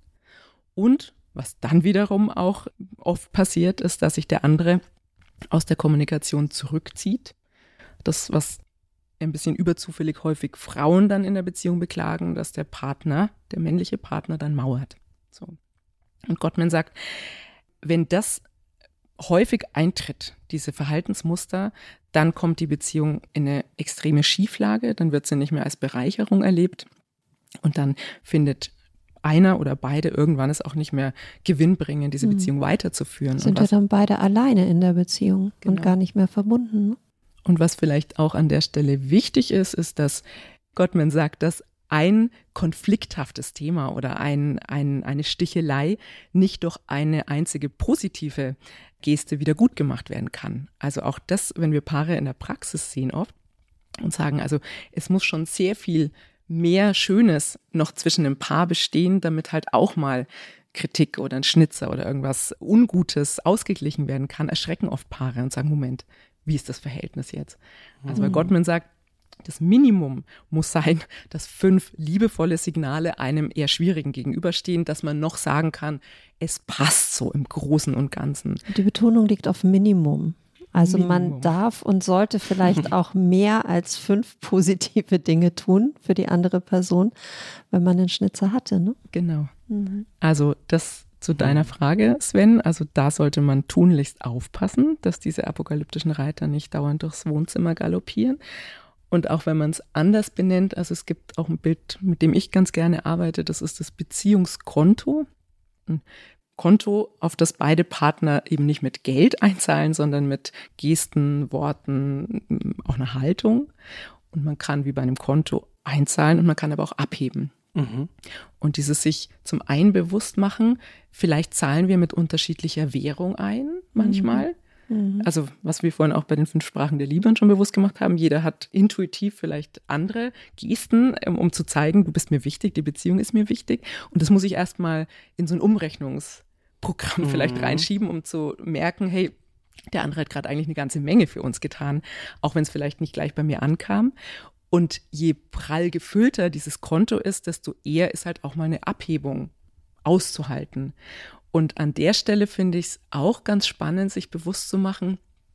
Und was dann wiederum auch oft passiert, ist, dass sich der andere aus der Kommunikation zurückzieht. Das, was ein bisschen überzufällig häufig Frauen dann in der Beziehung beklagen, dass der Partner, der männliche Partner, dann mauert. So. Und Gottman sagt, wenn das häufig eintritt, diese Verhaltensmuster, dann kommt die Beziehung in eine extreme Schieflage, dann wird sie nicht mehr als Bereicherung erlebt und dann findet einer oder beide irgendwann es auch nicht mehr gewinnbringend, diese Mhm. Beziehung weiterzuführen. Sind und wir was, dann beide alleine in der Beziehung Genau. und gar nicht mehr verbunden. Ne? und was vielleicht auch an der Stelle wichtig ist, ist, dass Gottman sagt, dass ein konflikthaftes Thema oder ein, ein, eine Stichelei nicht durch eine einzige positive Geste wieder gut gemacht werden kann. Also auch das, wenn wir Paare in der Praxis sehen oft und sagen, also es muss schon sehr viel mehr Schönes noch zwischen dem Paar bestehen, damit halt auch mal Kritik oder ein Schnitzer oder irgendwas Ungutes ausgeglichen werden kann, erschrecken oft Paare und sagen, Moment, wie ist das Verhältnis jetzt? Also weil Gottman sagt, das Minimum muss sein, dass fünf liebevolle Signale einem eher schwierigen gegenüberstehen, dass man noch sagen kann, es passt so im Großen und Ganzen. Die Betonung liegt auf Minimum. Also man Minimum. darf und sollte vielleicht auch mehr als fünf positive Dinge tun für die andere Person, wenn man den Schnitzer hatte. Ne? Genau. Mhm. Also das zu deiner Frage, Sven, also da sollte man tunlichst aufpassen, dass diese apokalyptischen Reiter nicht dauernd durchs Wohnzimmer galoppieren. Und auch wenn man es anders benennt, also es gibt auch ein Bild, mit dem ich ganz gerne arbeite, das ist das Beziehungskonto. Ein Konto, auf das beide Partner eben nicht mit Geld einzahlen, sondern mit Gesten, Worten, auch einer Haltung. Und man kann wie bei einem Konto einzahlen und man kann aber auch abheben. Mhm. Und dieses sich zum einen bewusst machen, vielleicht zahlen wir mit unterschiedlicher Währung ein, manchmal. Mhm. Also was wir vorhin auch bei den fünf Sprachen der Liebe schon bewusst gemacht haben, jeder hat intuitiv vielleicht andere Gesten, um, um zu zeigen, du bist mir wichtig, die Beziehung ist mir wichtig. Und das muss ich erstmal in so ein Umrechnungsprogramm Mhm. vielleicht reinschieben, um zu merken, hey, der andere hat gerade eigentlich eine ganze Menge für uns getan, auch wenn es vielleicht nicht gleich bei mir ankam. Und je prall gefüllter dieses Konto ist, desto eher ist halt auch mal eine Abhebung auszuhalten. Und an der Stelle finde ich es auch ganz spannend, sich bewusst zu machen,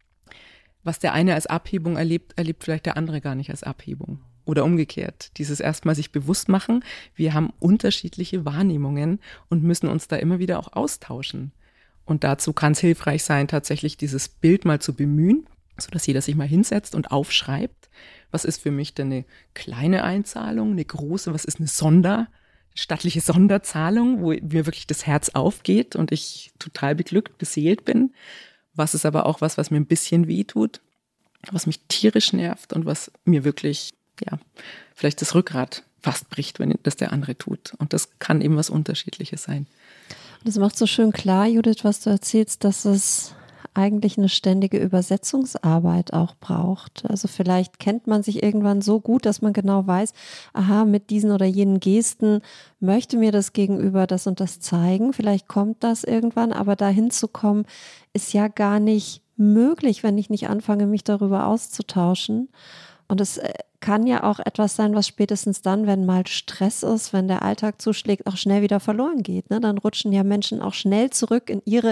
was der eine als Abhebung erlebt, erlebt vielleicht der andere gar nicht als Abhebung. Oder umgekehrt, dieses erstmal sich bewusst machen, wir haben unterschiedliche Wahrnehmungen und müssen uns da immer wieder auch austauschen. Und dazu kann es hilfreich sein, tatsächlich dieses Bild mal zu bemühen, sodass jeder sich mal hinsetzt und aufschreibt, was ist für mich denn eine kleine Einzahlung, eine große, was ist eine Sonder, stattliche Sonderzahlung, wo mir wirklich das Herz aufgeht und ich total beglückt, beseelt bin. Was ist aber auch was, was mir ein bisschen wehtut, was mich tierisch nervt und was mir wirklich, ja, vielleicht das Rückgrat fast bricht, wenn das der andere tut. Und das kann eben was Unterschiedliches sein. Das macht so schön klar, Judith, was du erzählst, dass es eigentlich eine ständige Übersetzungsarbeit auch braucht. Also vielleicht kennt man sich irgendwann so gut, dass man genau weiß, aha, mit diesen oder jenen Gesten möchte mir das Gegenüber das und das zeigen. Vielleicht kommt das irgendwann, aber dahin zu kommen, ist ja gar nicht möglich, wenn ich nicht anfange, mich darüber auszutauschen. Und es kann ja auch etwas sein, was spätestens dann, wenn mal Stress ist, wenn der Alltag zuschlägt, auch schnell wieder verloren geht. Ne? Dann rutschen ja Menschen auch schnell zurück in ihre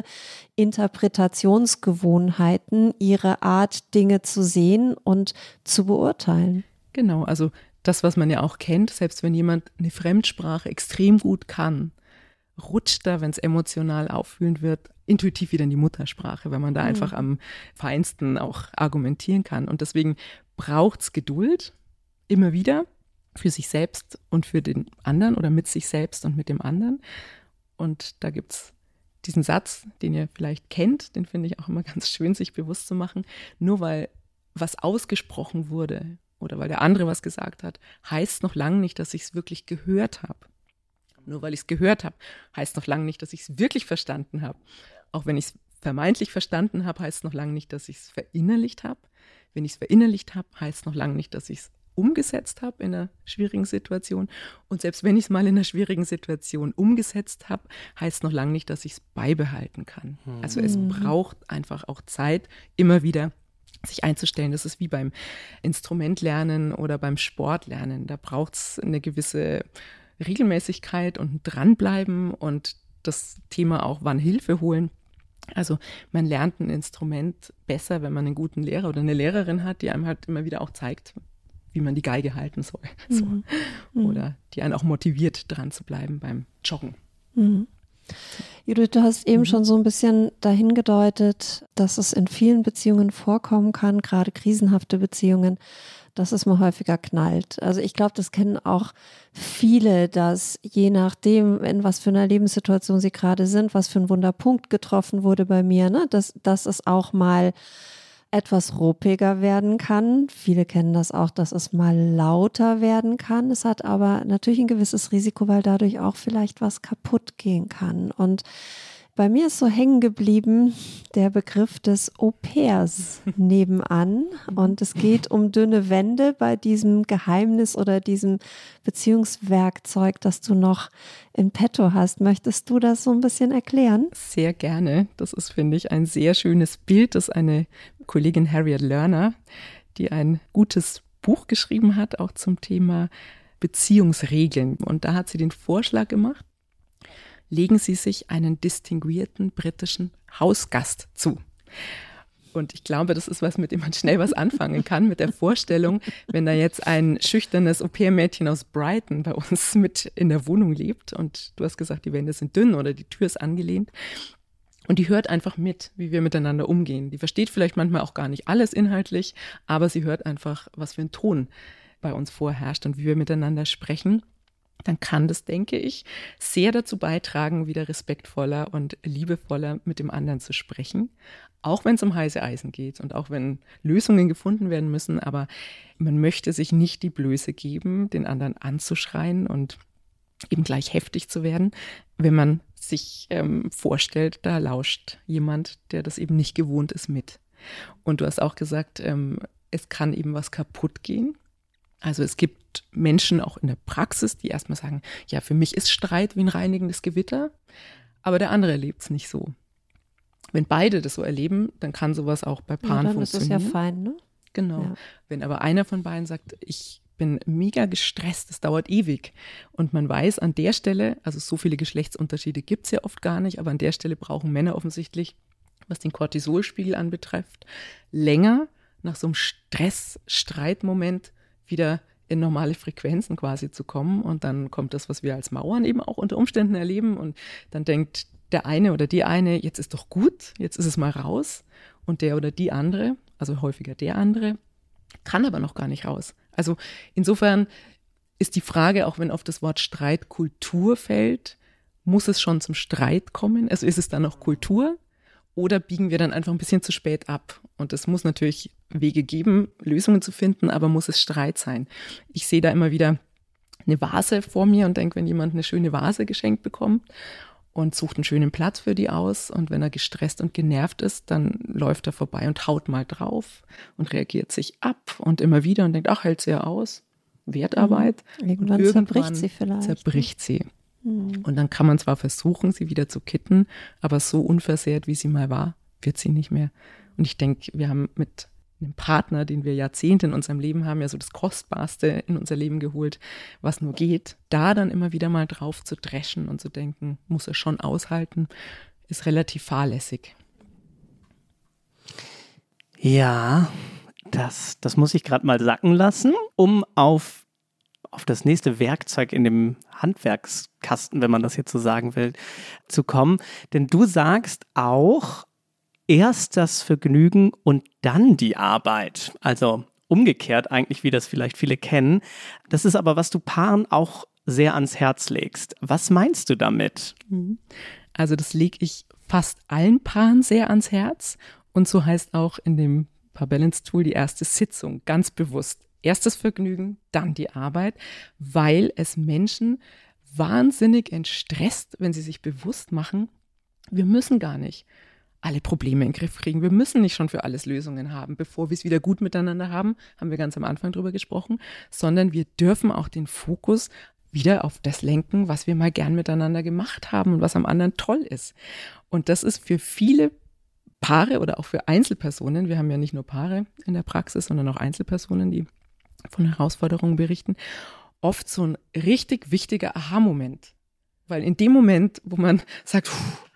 Interpretationsgewohnheiten, ihre Art, Dinge zu sehen und zu beurteilen. Genau, also das, was man ja auch kennt, selbst wenn jemand eine Fremdsprache extrem gut kann rutscht da, wenn es emotional auffühlend wird, intuitiv wieder in die Muttersprache, weil man da mhm. einfach am feinsten auch argumentieren kann. Und deswegen braucht es Geduld, immer wieder, für sich selbst und für den anderen oder mit sich selbst und mit dem anderen. Und da gibt es diesen Satz, den ihr vielleicht kennt, den finde ich auch immer ganz schön, sich bewusst zu machen. Nur weil was ausgesprochen wurde oder weil der andere was gesagt hat, heißt noch lange nicht, dass ich es wirklich gehört habe. Nur weil ich es gehört habe, heißt noch lange nicht, dass ich es wirklich verstanden habe. Auch wenn ich es vermeintlich verstanden habe, heißt noch lange nicht, dass ich es verinnerlicht habe. Wenn ich es verinnerlicht habe, heißt noch lange nicht, dass ich es umgesetzt habe in einer schwierigen Situation. Und selbst wenn ich es mal in einer schwierigen Situation umgesetzt habe, heißt noch lange nicht, dass ich es beibehalten kann. Mhm. Also es braucht einfach auch Zeit, immer wieder sich einzustellen. Das ist wie beim Instrumentlernen oder beim Sportlernen. Da braucht es eine gewisse Regelmäßigkeit und Dranbleiben und das Thema auch, wann Hilfe holen. Also man lernt ein Instrument besser, wenn man einen guten Lehrer oder eine Lehrerin hat, die einem halt immer wieder auch zeigt, wie man die Geige halten soll. So. Mhm. Oder die einen auch motiviert, dran zu bleiben beim Joggen. Mhm. Judith, du hast eben mhm. schon so ein bisschen dahin gedeutet, dass es in vielen Beziehungen vorkommen kann, gerade krisenhafte Beziehungen, dass es mal häufiger knallt. Also ich glaube, das kennen auch viele, dass je nachdem, in was für einer Lebenssituation sie gerade sind, was für ein Wunderpunkt getroffen wurde bei mir, ne, dass, dass es auch mal etwas ruppiger werden kann. Viele kennen das auch, dass es mal lauter werden kann. Es hat aber natürlich ein gewisses Risiko, weil dadurch auch vielleicht was kaputt gehen kann. Und bei mir ist so hängen geblieben der Begriff des Au-pairs nebenan. Und es geht um dünne Wände bei diesem Geheimnis oder diesem Beziehungswerkzeug, das du noch in petto hast. Möchtest du das so ein bisschen erklären? Sehr gerne. Das ist, finde ich, ein sehr schönes Bild, das eine Kollegin Harriet Lerner, die ein gutes Buch geschrieben hat, auch zum Thema Beziehungsregeln. Und da hat sie den Vorschlag gemacht, legen Sie sich einen distinguierten britischen Hausgast zu. Und ich glaube, das ist was, mit dem man schnell was anfangen kann, mit der Vorstellung, wenn da jetzt ein schüchternes Au-pair-Mädchen aus Brighton bei uns mit in der Wohnung lebt und du hast gesagt, die Wände sind dünn oder die Tür ist angelehnt und die hört einfach mit, wie wir miteinander umgehen. Die versteht vielleicht manchmal auch gar nicht alles inhaltlich, aber sie hört einfach, was für ein Ton bei uns vorherrscht und wie wir miteinander sprechen. Dann kann das, denke ich, sehr dazu beitragen, wieder respektvoller und liebevoller mit dem anderen zu sprechen. Auch wenn es um heiße Eisen geht und auch wenn Lösungen gefunden werden müssen. Aber man möchte sich nicht die Blöße geben, den anderen anzuschreien und eben gleich heftig zu werden, wenn man sich ähm, vorstellt, da lauscht jemand, der das eben nicht gewohnt ist, mit. Und du hast auch gesagt, ähm, es kann eben was kaputt gehen. Also es gibt Menschen auch in der Praxis, die erstmal sagen, ja, für mich ist Streit wie ein reinigendes Gewitter, aber der andere erlebt es nicht so. Wenn beide das so erleben, dann kann sowas auch bei Paaren ja, dann funktionieren. Dann ist es ja fein, ne? Genau. Ja. Wenn aber einer von beiden sagt, ich bin mega gestresst, das dauert ewig und man weiß an der Stelle, also so viele Geschlechtsunterschiede gibt es ja oft gar nicht, aber an der Stelle brauchen Männer offensichtlich, was den Cortisolspiegel anbetrifft, länger nach so einem Stress-Streitmoment wieder in normale Frequenzen quasi zu kommen und dann kommt das, was wir als Mauern eben auch unter Umständen erleben und dann denkt der eine oder die eine, jetzt ist doch gut, jetzt ist es mal raus und der oder die andere, also häufiger der andere, kann aber noch gar nicht raus. Also insofern ist die Frage, auch wenn auf das Wort Streitkultur fällt, muss es schon zum Streit kommen? Also ist es dann noch Kultur? Oder biegen wir dann einfach ein bisschen zu spät ab? Und es muss natürlich Wege geben, Lösungen zu finden, aber muss es Streit sein? Ich sehe da immer wieder eine Vase vor mir und denke, wenn jemand eine schöne Vase geschenkt bekommt und sucht einen schönen Platz für die aus und wenn er gestresst und genervt ist, dann läuft er vorbei und haut mal drauf und reagiert sich ab und immer wieder und denkt, ach, hält sie ja aus. Wertarbeit. Irgendwann, und irgendwann zerbricht sie vielleicht. Zerbricht sie. Und dann kann man zwar versuchen, sie wieder zu kitten, aber so unversehrt, wie sie mal war, wird sie nicht mehr. Und ich denke, wir haben mit einem Partner, den wir Jahrzehnte in unserem Leben haben, ja so das Kostbarste in unser Leben geholt, was nur geht. Da dann immer wieder mal drauf zu dreschen und zu denken, muss er schon aushalten, ist relativ fahrlässig. Ja, das, das muss ich gerade mal sacken lassen, um auf auf das nächste Werkzeug in dem Handwerkskasten, wenn man das jetzt so sagen will, zu kommen. Denn du sagst auch, erst das Vergnügen und dann die Arbeit. Also umgekehrt eigentlich, wie das vielleicht viele kennen. Das ist aber, was du Paaren auch sehr ans Herz legst. Was meinst du damit? Also das lege ich fast allen Paaren sehr ans Herz. Und so heißt auch in dem Paar Balance Tool die erste Sitzung ganz bewusst. Erstes Vergnügen, dann die Arbeit, weil es Menschen wahnsinnig entstresst, wenn sie sich bewusst machen, wir müssen gar nicht alle Probleme in den Griff kriegen. Wir müssen nicht schon für alles Lösungen haben, bevor wir es wieder gut miteinander haben, haben wir ganz am Anfang drüber gesprochen, sondern wir dürfen auch den Fokus wieder auf das lenken, was wir mal gern miteinander gemacht haben und was am anderen toll ist. Und das ist für viele Paare oder auch für Einzelpersonen, wir haben ja nicht nur Paare in der Praxis, sondern auch Einzelpersonen, die von Herausforderungen berichten, oft so ein richtig wichtiger Aha-Moment. Weil in dem Moment, wo man sagt,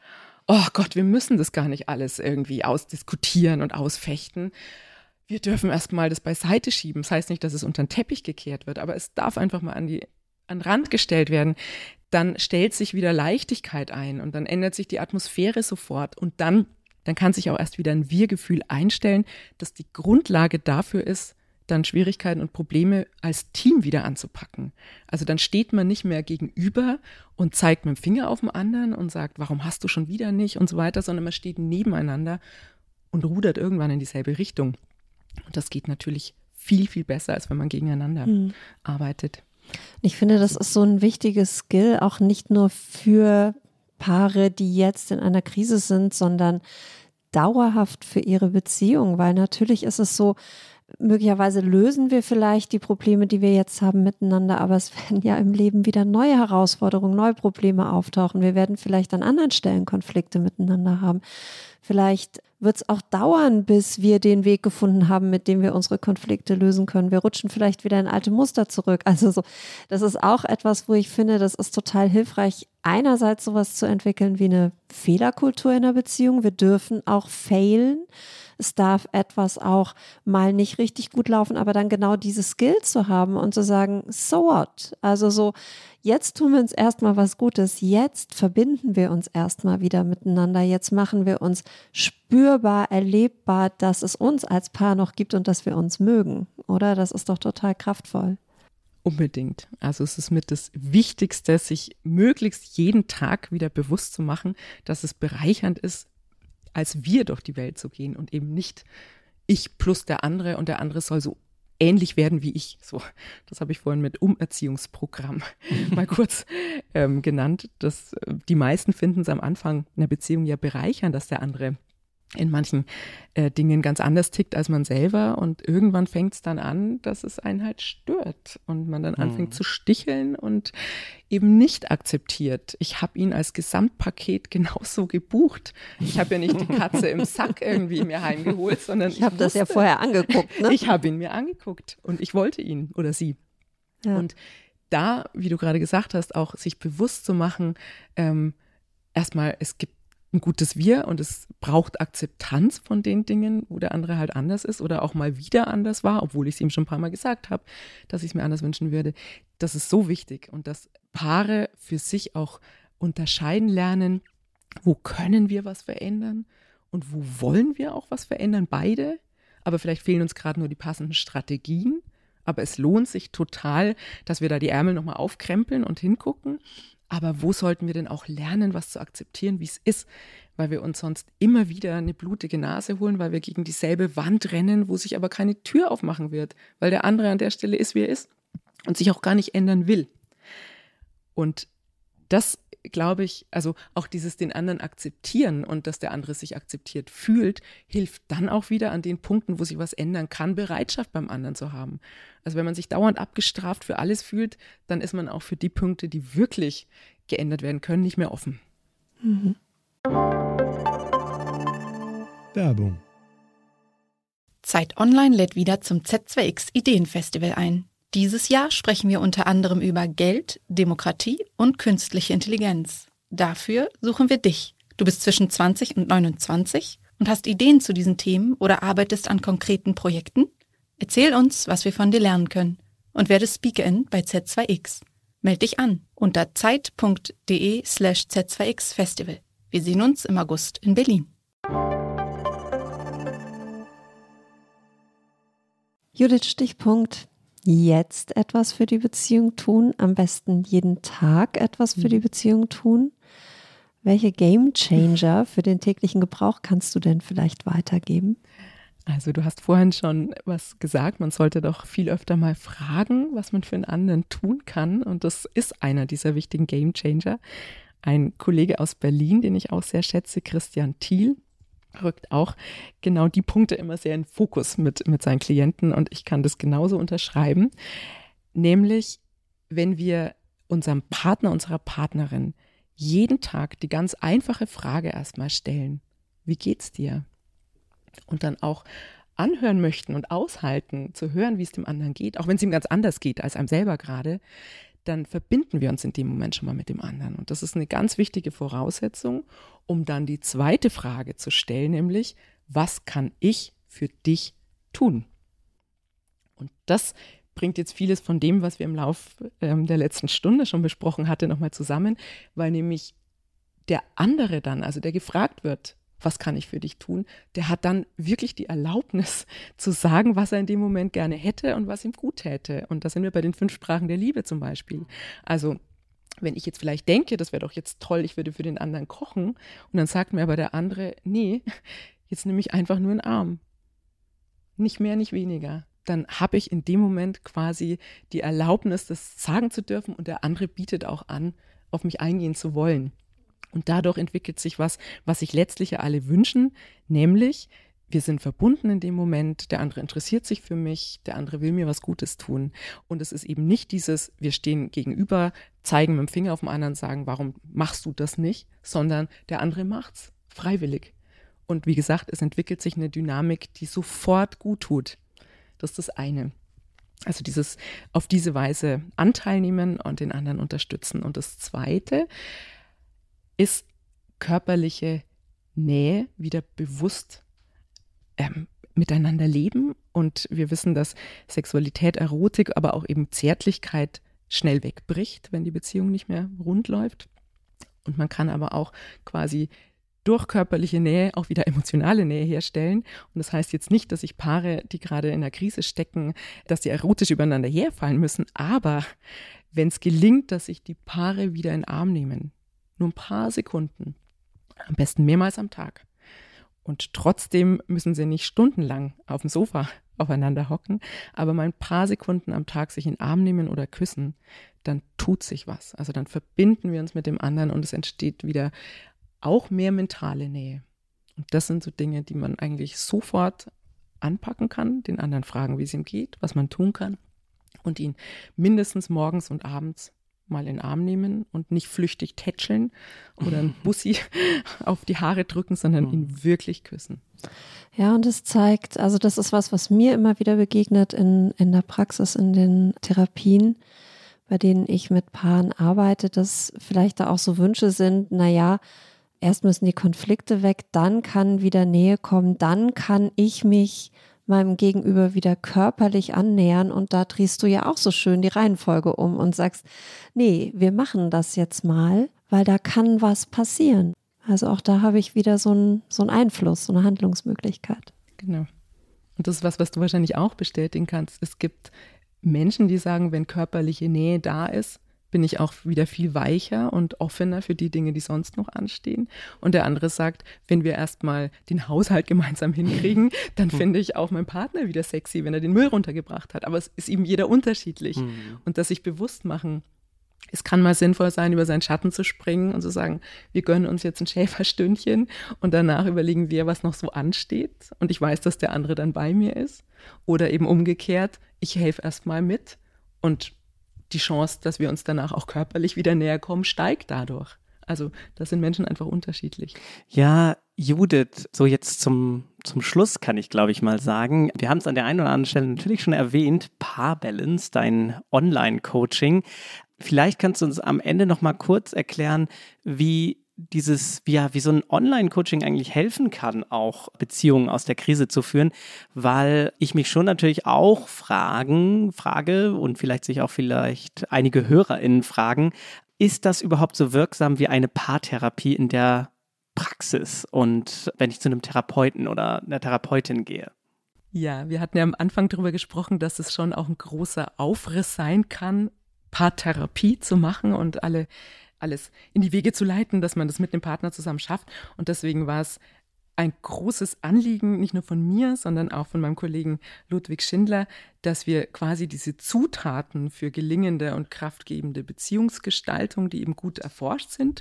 oh Gott, wir müssen das gar nicht alles irgendwie ausdiskutieren und ausfechten. Wir dürfen erstmal das beiseite schieben. Das heißt nicht, dass es unter den Teppich gekehrt wird, aber es darf einfach mal an, die, an den Rand gestellt werden. Dann stellt sich wieder Leichtigkeit ein und dann ändert sich die Atmosphäre sofort und dann, dann kann sich auch erst wieder ein Wir-Gefühl einstellen, das die Grundlage dafür ist, dann Schwierigkeiten und Probleme als Team wieder anzupacken. Also dann steht man nicht mehr gegenüber und zeigt mit dem Finger auf den anderen und sagt, warum hast du schon wieder nicht und so weiter, sondern man steht nebeneinander und rudert irgendwann in dieselbe Richtung. Und das geht natürlich viel, viel besser, als wenn man gegeneinander mhm. arbeitet. Ich finde, das ist so ein wichtiges Skill, auch nicht nur für Paare, die jetzt in einer Krise sind, sondern dauerhaft für ihre Beziehung, weil natürlich ist es so, möglicherweise lösen wir vielleicht die Probleme, die wir jetzt haben miteinander, aber es werden ja im Leben wieder neue Herausforderungen, neue Probleme auftauchen. Wir werden vielleicht an anderen Stellen Konflikte miteinander haben. Vielleicht wird es auch dauern, bis wir den Weg gefunden haben, mit dem wir unsere Konflikte lösen können. Wir rutschen vielleicht wieder in alte Muster zurück. Also so, das ist auch etwas, wo ich finde, das ist total hilfreich, einerseits sowas zu entwickeln wie eine Fehlerkultur in der Beziehung. Wir dürfen auch failen. Es darf etwas auch mal nicht richtig gut laufen, aber dann genau diese Skill zu haben und zu sagen, so what? Also so, jetzt tun wir uns erstmal was Gutes, jetzt verbinden wir uns erstmal wieder miteinander, jetzt machen wir uns spürbar, erlebbar, dass es uns als Paar noch gibt und dass wir uns mögen, oder? Das ist doch total kraftvoll. Unbedingt. Also es ist mit das Wichtigste, sich möglichst jeden Tag wieder bewusst zu machen, dass es bereichernd ist, als wir durch die Welt zu gehen und eben nicht ich plus der andere und der andere soll so ähnlich werden wie ich. So, das habe ich vorhin mit Umerziehungsprogramm mal kurz ähm, genannt. Das, die meisten finden es am Anfang einer Beziehung ja bereichernd, dass der andere in manchen äh, Dingen ganz anders tickt als man selber und irgendwann fängt es dann an, dass es einen halt stört und man dann anfängt mhm. zu sticheln und eben nicht akzeptiert. Ich habe ihn als Gesamtpaket genauso gebucht. Ich habe ja nicht die Katze im Sack irgendwie mir heimgeholt, sondern ich habe das ja vorher angeguckt. Ne? Ich habe ihn mir angeguckt und ich wollte ihn oder sie. Ja. Und da, wie du gerade gesagt hast, auch sich bewusst zu machen, ähm, erstmal, es gibt ein gutes Wir und es braucht Akzeptanz von den Dingen, wo der andere halt anders ist oder auch mal wieder anders war, obwohl ich es ihm schon ein paar Mal gesagt habe, dass ich es mir anders wünschen würde. Das ist so wichtig und dass Paare für sich auch unterscheiden lernen, wo können wir was verändern und wo wollen wir auch was verändern, beide. Aber vielleicht fehlen uns gerade nur die passenden Strategien. Aber es lohnt sich total, dass wir da die Ärmel nochmal aufkrempeln und hingucken. Aber wo sollten wir denn auch lernen, was zu akzeptieren, wie es ist? Weil wir uns sonst immer wieder eine blutige Nase holen, weil wir gegen dieselbe Wand rennen, wo sich aber keine Tür aufmachen wird, weil der andere an der Stelle ist, wie er ist und sich auch gar nicht ändern will. Und das, glaube ich, also auch dieses den anderen akzeptieren und dass der andere sich akzeptiert fühlt, hilft dann auch wieder an den Punkten, wo sich was ändern kann, Bereitschaft beim anderen zu haben. Also wenn man sich dauernd abgestraft für alles fühlt, dann ist man auch für die Punkte, die wirklich geändert werden können, nicht mehr offen. Mhm. Werbung. Zeit Online lädt wieder zum Z zwei X Ideenfestival ein. Dieses Jahr sprechen wir unter anderem über Geld, Demokratie und künstliche Intelligenz. Dafür suchen wir dich. Du bist zwischen zwanzig und neunundzwanzig und hast Ideen zu diesen Themen oder arbeitest an konkreten Projekten? Erzähl uns, was wir von dir lernen können. und werde Speakerin bei Z zwei X. Meld dich an unter zeit.de slash Z2X Festival. Wir sehen uns im August in Berlin. Judith, Stichpunkt. Jetzt etwas für die Beziehung tun, am besten jeden Tag etwas für die Beziehung tun. Welche Game Changer für den täglichen Gebrauch kannst du denn vielleicht weitergeben? Also du hast vorhin schon was gesagt, man sollte doch viel öfter mal fragen, was man für einen anderen tun kann. Und das ist einer dieser wichtigen Game Changer. Ein Kollege aus Berlin, den ich auch sehr schätze, Christian Thiel, rückt auch genau die Punkte immer sehr in Fokus mit, mit seinen Klienten. Und ich kann das genauso unterschreiben. Nämlich, wenn wir unserem Partner, unserer Partnerin jeden Tag die ganz einfache Frage erstmal stellen: Wie geht's dir? Und dann auch anhören möchten und aushalten, zu hören, wie es dem anderen geht, auch wenn es ihm ganz anders geht als einem selber gerade, dann verbinden wir uns in dem Moment schon mal mit dem anderen. Und das ist eine ganz wichtige Voraussetzung, um dann die zweite Frage zu stellen, nämlich: Was kann ich für dich tun? Und das bringt jetzt vieles von dem, was wir im Laufe ähm, der letzten Stunde schon besprochen hatten, nochmal zusammen, weil nämlich der andere dann, also der gefragt wird, was kann ich für dich tun, der hat dann wirklich die Erlaubnis zu sagen, was er in dem Moment gerne hätte und was ihm gut täte. Und da sind wir bei den fünf Sprachen der Liebe zum Beispiel. Also wenn ich jetzt vielleicht denke, das wäre doch jetzt toll, ich würde für den anderen kochen, und dann sagt mir aber der andere: Nee, jetzt nehme ich einfach nur einen Arm. Nicht mehr, nicht weniger. Dann habe ich in dem Moment quasi die Erlaubnis, das sagen zu dürfen, und der andere bietet auch an, auf mich eingehen zu wollen. Und dadurch entwickelt sich was, was sich letztlich ja alle wünschen, nämlich wir sind verbunden in dem Moment, der andere interessiert sich für mich, der andere will mir was Gutes tun. Und es ist eben nicht dieses, wir stehen gegenüber, zeigen mit dem Finger auf den anderen, sagen, warum machst du das nicht, sondern der andere macht's freiwillig. Und wie gesagt, es entwickelt sich eine Dynamik, die sofort gut tut. Das ist das eine. Also dieses auf diese Weise Anteil nehmen und den anderen unterstützen. Und das zweite ist körperliche Nähe, wieder bewusst ähm, miteinander leben. Und wir wissen, dass Sexualität, Erotik, aber auch eben Zärtlichkeit schnell wegbricht, wenn die Beziehung nicht mehr rund läuft. Und man kann aber auch quasi durch körperliche Nähe auch wieder emotionale Nähe herstellen. Und das heißt jetzt nicht, dass sich Paare, die gerade in einer Krise stecken, dass die erotisch übereinander herfallen müssen. Aber wenn es gelingt, dass sich die Paare wieder in den Arm nehmen, nur ein paar Sekunden, am besten mehrmals am Tag. Und trotzdem müssen sie nicht stundenlang auf dem Sofa aufeinander hocken, aber mal ein paar Sekunden am Tag sich in den Arm nehmen oder küssen, dann tut sich was. Also dann verbinden wir uns mit dem anderen und es entsteht wieder auch mehr mentale Nähe. Und das sind so Dinge, die man eigentlich sofort anpacken kann, den anderen fragen, wie es ihm geht, was man tun kann und ihn mindestens morgens und abends mal in den Arm nehmen und nicht flüchtig tätscheln oder einen Bussi auf die Haare drücken, sondern ihn wirklich küssen. Ja, und es zeigt, also das ist was, was mir immer wieder begegnet in, in der Praxis, in den Therapien, bei denen ich mit Paaren arbeite, dass vielleicht da auch so Wünsche sind, naja, erst müssen die Konflikte weg, dann kann wieder Nähe kommen, dann kann ich mich meinem Gegenüber wieder körperlich annähern, und da drehst du ja auch so schön die Reihenfolge um und sagst, nee, wir machen das jetzt mal, weil da kann was passieren. Also auch da habe ich wieder so einen so einen Einfluss, so eine Handlungsmöglichkeit. Genau. Und das ist was, was du wahrscheinlich auch bestätigen kannst. Es gibt Menschen, die sagen, wenn körperliche Nähe da ist, bin ich auch wieder viel weicher und offener für die Dinge, die sonst noch anstehen. Und der andere sagt, wenn wir erstmal den Haushalt gemeinsam hinkriegen, dann finde ich auch meinen Partner wieder sexy, wenn er den Müll runtergebracht hat. Aber es ist eben jeder unterschiedlich. Mhm. Und das sich bewusst machen, es kann mal sinnvoll sein, über seinen Schatten zu springen und zu sagen, wir gönnen uns jetzt ein Schäferstündchen und danach überlegen wir, was noch so ansteht. Und ich weiß, dass der andere dann bei mir ist. Oder eben umgekehrt, ich helfe erstmal mit, und die Chance, dass wir uns danach auch körperlich wieder näher kommen, steigt dadurch. Also da sind Menschen einfach unterschiedlich. Ja, Judith, so jetzt zum, zum Schluss kann ich, glaube ich, mal sagen, wir haben es an der einen oder anderen Stelle natürlich schon erwähnt, Paarbalance, dein Online-Coaching. Vielleicht kannst du uns am Ende noch mal kurz erklären, wie dieses, ja, wie so ein Online-Coaching eigentlich helfen kann, auch Beziehungen aus der Krise zu führen, weil ich mich schon natürlich auch fragen, frage und vielleicht sich auch vielleicht einige HörerInnen fragen, ist das überhaupt so wirksam wie eine Paartherapie in der Praxis und wenn ich zu einem Therapeuten oder einer Therapeutin gehe? Ja, wir hatten ja am Anfang darüber gesprochen, dass es schon auch ein großer Aufriss sein kann, Paartherapie zu machen und alle alles in die Wege zu leiten, dass man das mit dem Partner zusammen schafft. Und deswegen war es ein großes Anliegen, nicht nur von mir, sondern auch von meinem Kollegen Ludwig Schindler, dass wir quasi diese Zutaten für gelingende und kraftgebende Beziehungsgestaltung, die eben gut erforscht sind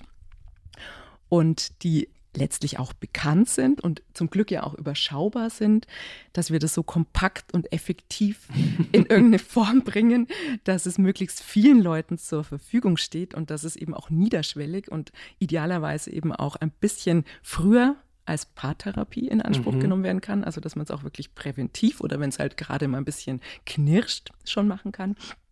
und die letztlich auch bekannt sind und zum Glück ja auch überschaubar sind, dass wir das so kompakt und effektiv in irgendeine Form bringen, dass es möglichst vielen Leuten zur Verfügung steht und dass es eben auch niederschwellig und idealerweise eben auch ein bisschen früher als Paartherapie in Anspruch mhm. genommen werden kann. Also dass man es auch wirklich präventiv oder wenn es halt gerade mal ein bisschen knirscht, schon machen kann.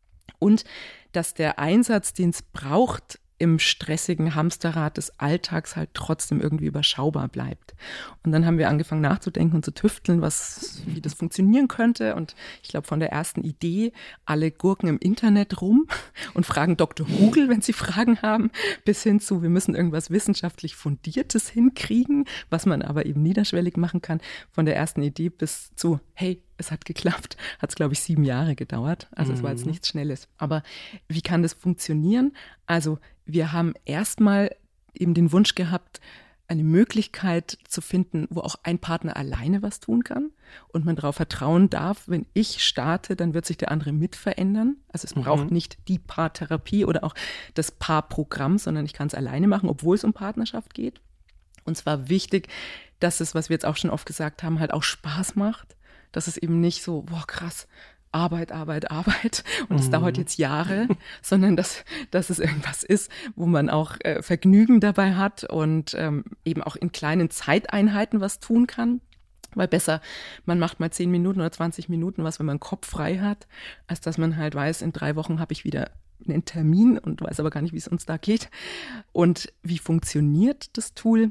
Und dass der Einsatz, den es braucht, im stressigen Hamsterrad des Alltags halt trotzdem irgendwie überschaubar bleibt. Und dann haben wir angefangen nachzudenken und zu tüfteln, was, wie das funktionieren könnte. Und ich glaube, von der ersten Idee, alle gurken im Internet rum und fragen Doktor Google, wenn sie Fragen haben, bis hin zu, wir müssen irgendwas wissenschaftlich Fundiertes hinkriegen, was man aber eben niederschwellig machen kann. Von der ersten Idee bis zu, hey, es hat geklappt, hat es, glaube ich, sieben Jahre gedauert. Also mhm. es war jetzt nichts Schnelles. Aber wie kann das funktionieren? Also wir haben erstmal eben den Wunsch gehabt, eine Möglichkeit zu finden, wo auch ein Partner alleine was tun kann und man darauf vertrauen darf, wenn ich starte, dann wird sich der andere mit verändern. Also es mhm. braucht nicht die Paartherapie oder auch das Paarprogramm, sondern ich kann es alleine machen, obwohl es um Partnerschaft geht. Und zwar wichtig, dass es, was wir jetzt auch schon oft gesagt haben, halt auch Spaß macht. Dass es eben nicht so, boah krass, Arbeit, Arbeit, Arbeit und es mhm. dauert jetzt Jahre, sondern dass, dass es irgendwas ist, wo man auch äh, Vergnügen dabei hat und ähm, eben auch in kleinen Zeiteinheiten was tun kann. Weil besser, man macht mal zehn Minuten oder zwanzig Minuten was, wenn man den Kopf frei hat, als dass man halt weiß, in drei Wochen habe ich wieder einen Termin und weiß aber gar nicht, wie es uns da geht. Und wie funktioniert das Tool?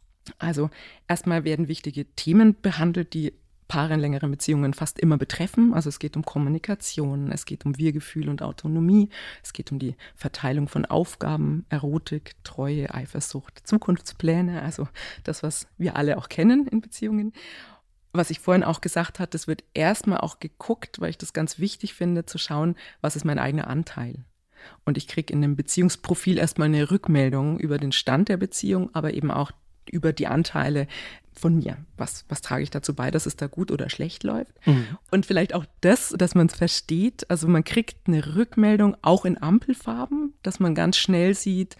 Also erstmal werden wichtige Themen behandelt, die Paare in längeren Beziehungen fast immer betreffen. Also es geht um Kommunikation, es geht um Wir-Gefühl und Autonomie, es geht um die Verteilung von Aufgaben, Erotik, Treue, Eifersucht, Zukunftspläne, also das, was wir alle auch kennen in Beziehungen. Was ich vorhin auch gesagt habe, es wird erstmal auch geguckt, weil ich das ganz wichtig finde, zu schauen, was ist mein eigener Anteil. Und ich kriege in einem Beziehungsprofil erstmal eine Rückmeldung über den Stand der Beziehung, aber eben auch über die Anteile von mir. Was, was trage ich dazu bei, dass es da gut oder schlecht läuft? Mhm. Und vielleicht auch das, dass man es versteht. Also man kriegt eine Rückmeldung auch in Ampelfarben, dass man ganz schnell sieht,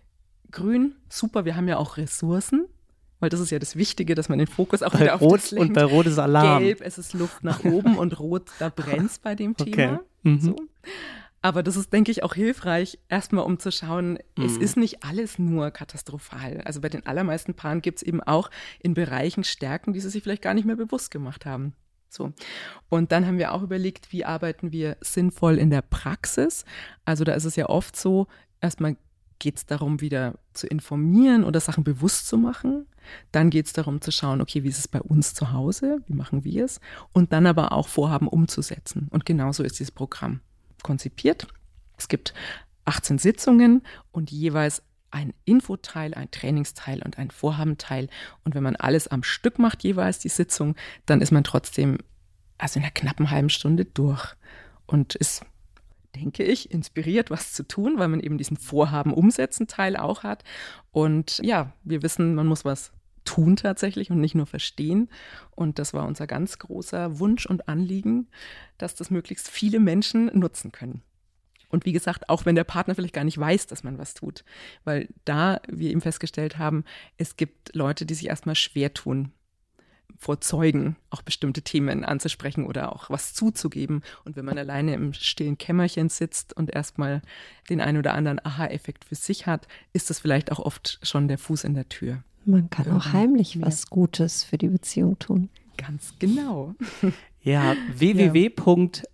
grün, super, wir haben ja auch Ressourcen. Weil das ist ja das Wichtige, dass man den Fokus auch bei wieder auf Rot das lenkt. Und bei Rot ist Alarm. Gelb, es ist Luft nach oben und Rot, da brennt es bei dem Thema. Okay. Mhm. So. Aber das ist, denke ich, auch hilfreich, erstmal um zu schauen, mhm. es ist nicht alles nur katastrophal. Also bei den allermeisten Paaren gibt es eben auch in Bereichen Stärken, die sie sich vielleicht gar nicht mehr bewusst gemacht haben. So. Und dann haben wir auch überlegt, wie arbeiten wir sinnvoll in der Praxis. Also da ist es ja oft so, erstmal geht es darum, wieder zu informieren oder Sachen bewusst zu machen. Dann geht es darum zu schauen, okay, wie ist es bei uns zu Hause? Wie machen wir es? Und dann aber auch Vorhaben umzusetzen. Und genauso ist dieses Programm konzipiert. Es gibt achtzehn Sitzungen und jeweils ein Infoteil, ein Trainingsteil und ein Vorhabenteil. Und wenn man alles am Stück macht, jeweils die Sitzung, dann ist man trotzdem also in einer knappen halben Stunde durch und ist, denke ich, inspiriert, was zu tun, weil man eben diesen Vorhaben-Umsetzen-Teil auch hat. Und ja, wir wissen, man muss was tun tatsächlich und nicht nur verstehen. Und das war unser ganz großer Wunsch und Anliegen, dass das möglichst viele Menschen nutzen können. Und wie gesagt, auch wenn der Partner vielleicht gar nicht weiß, dass man was tut. Weil da wir eben festgestellt haben, es gibt Leute, die sich erstmal schwer tun, vor Zeugen auch bestimmte Themen anzusprechen oder auch was zuzugeben. Und wenn man alleine im stillen Kämmerchen sitzt und erstmal den einen oder anderen Aha-Effekt für sich hat, ist das vielleicht auch oft schon der Fuß in der Tür. Man kann auch heimlich ja. was Gutes für die Beziehung tun. Ganz genau. Ja, w w w punkt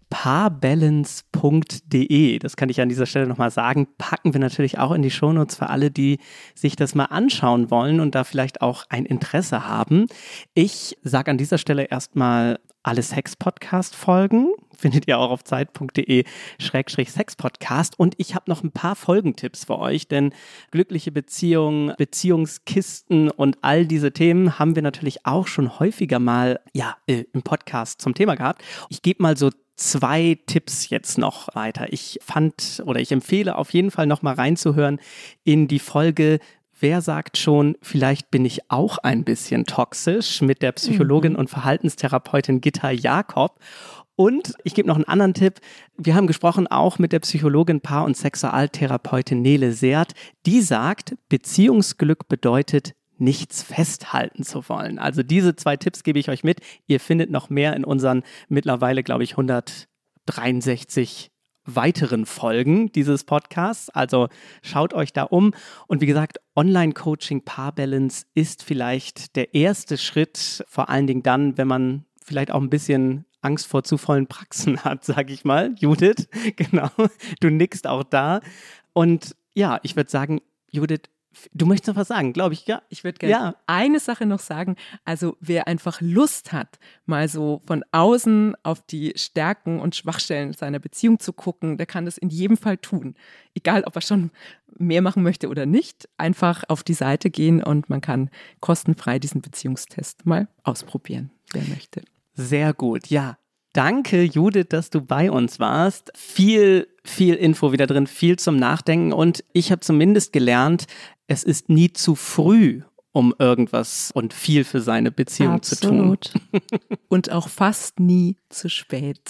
paarbalance punkt de. Das kann ich an dieser Stelle nochmal sagen. Packen wir natürlich auch in die Shownotes für alle, die sich das mal anschauen wollen und da vielleicht auch ein Interesse haben. Ich sage an dieser Stelle erstmal alle Sex-Podcast-Folgen. Findet ihr auch auf zeit punkt de schrägstrich Sex-Podcast. Und ich habe noch ein paar Folgentipps für euch, denn glückliche Beziehungen, Beziehungskisten und all diese Themen haben wir natürlich auch schon häufiger mal ja, äh, im Podcast zum Thema gehabt. Ich gebe mal so zwei Tipps jetzt noch weiter. Ich fand oder ich empfehle auf jeden Fall noch mal reinzuhören in die Folge Wer sagt schon, vielleicht bin ich auch ein bisschen toxisch mit der Psychologin mhm. und Verhaltenstherapeutin Gitta Jakob. Und ich gebe noch einen anderen Tipp. Wir haben gesprochen auch mit der Psychologin, Paar- und Sexualtherapeutin Nele Seert. Die sagt, Beziehungsglück bedeutet, nichts festhalten zu wollen. Also diese zwei Tipps gebe ich euch mit. Ihr findet noch mehr in unseren mittlerweile, glaube ich, hundertdreiundsechzig weiteren Folgen dieses Podcasts. Also schaut euch da um. Und wie gesagt, Online-Coaching Paarbalance ist vielleicht der erste Schritt, vor allen Dingen dann, wenn man vielleicht auch ein bisschen Angst vor zu vollen Praxen hat, sage ich mal. Judith, genau, du nickst auch da. Und ja, ich würde sagen, Judith, du möchtest noch was sagen, glaube ich, ja? Ich würde gerne ja. eine Sache noch sagen. Also wer einfach Lust hat, mal so von außen auf die Stärken und Schwachstellen seiner Beziehung zu gucken, der kann das in jedem Fall tun. Egal, ob er schon mehr machen möchte oder nicht. Einfach auf die Seite gehen und man kann kostenfrei diesen Beziehungstest mal ausprobieren, wer möchte. Sehr gut, ja. Danke, Judith, dass du bei uns warst. Viel, viel Info wieder drin, viel zum Nachdenken. Und ich habe zumindest gelernt, es ist nie zu früh, um irgendwas und viel für seine Beziehung Absolut. zu tun. Und auch fast nie zu spät.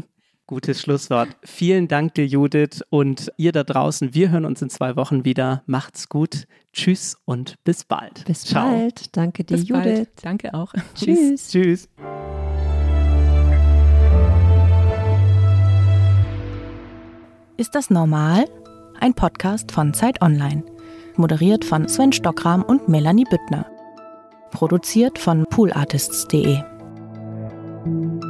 Gutes Schlusswort. Vielen Dank dir, Judith. Und ihr da draußen, wir hören uns in zwei Wochen wieder. Macht's gut. Tschüss und bis bald. Bis Ciao. bald. Danke dir, bis Judith. Bald. Danke auch. Tschüss. Tschüss. Ist das normal? Ein Podcast von Zeit Online. Moderiert von Sven Stockram und Melanie Büttner. Produziert von poolartists punkt de.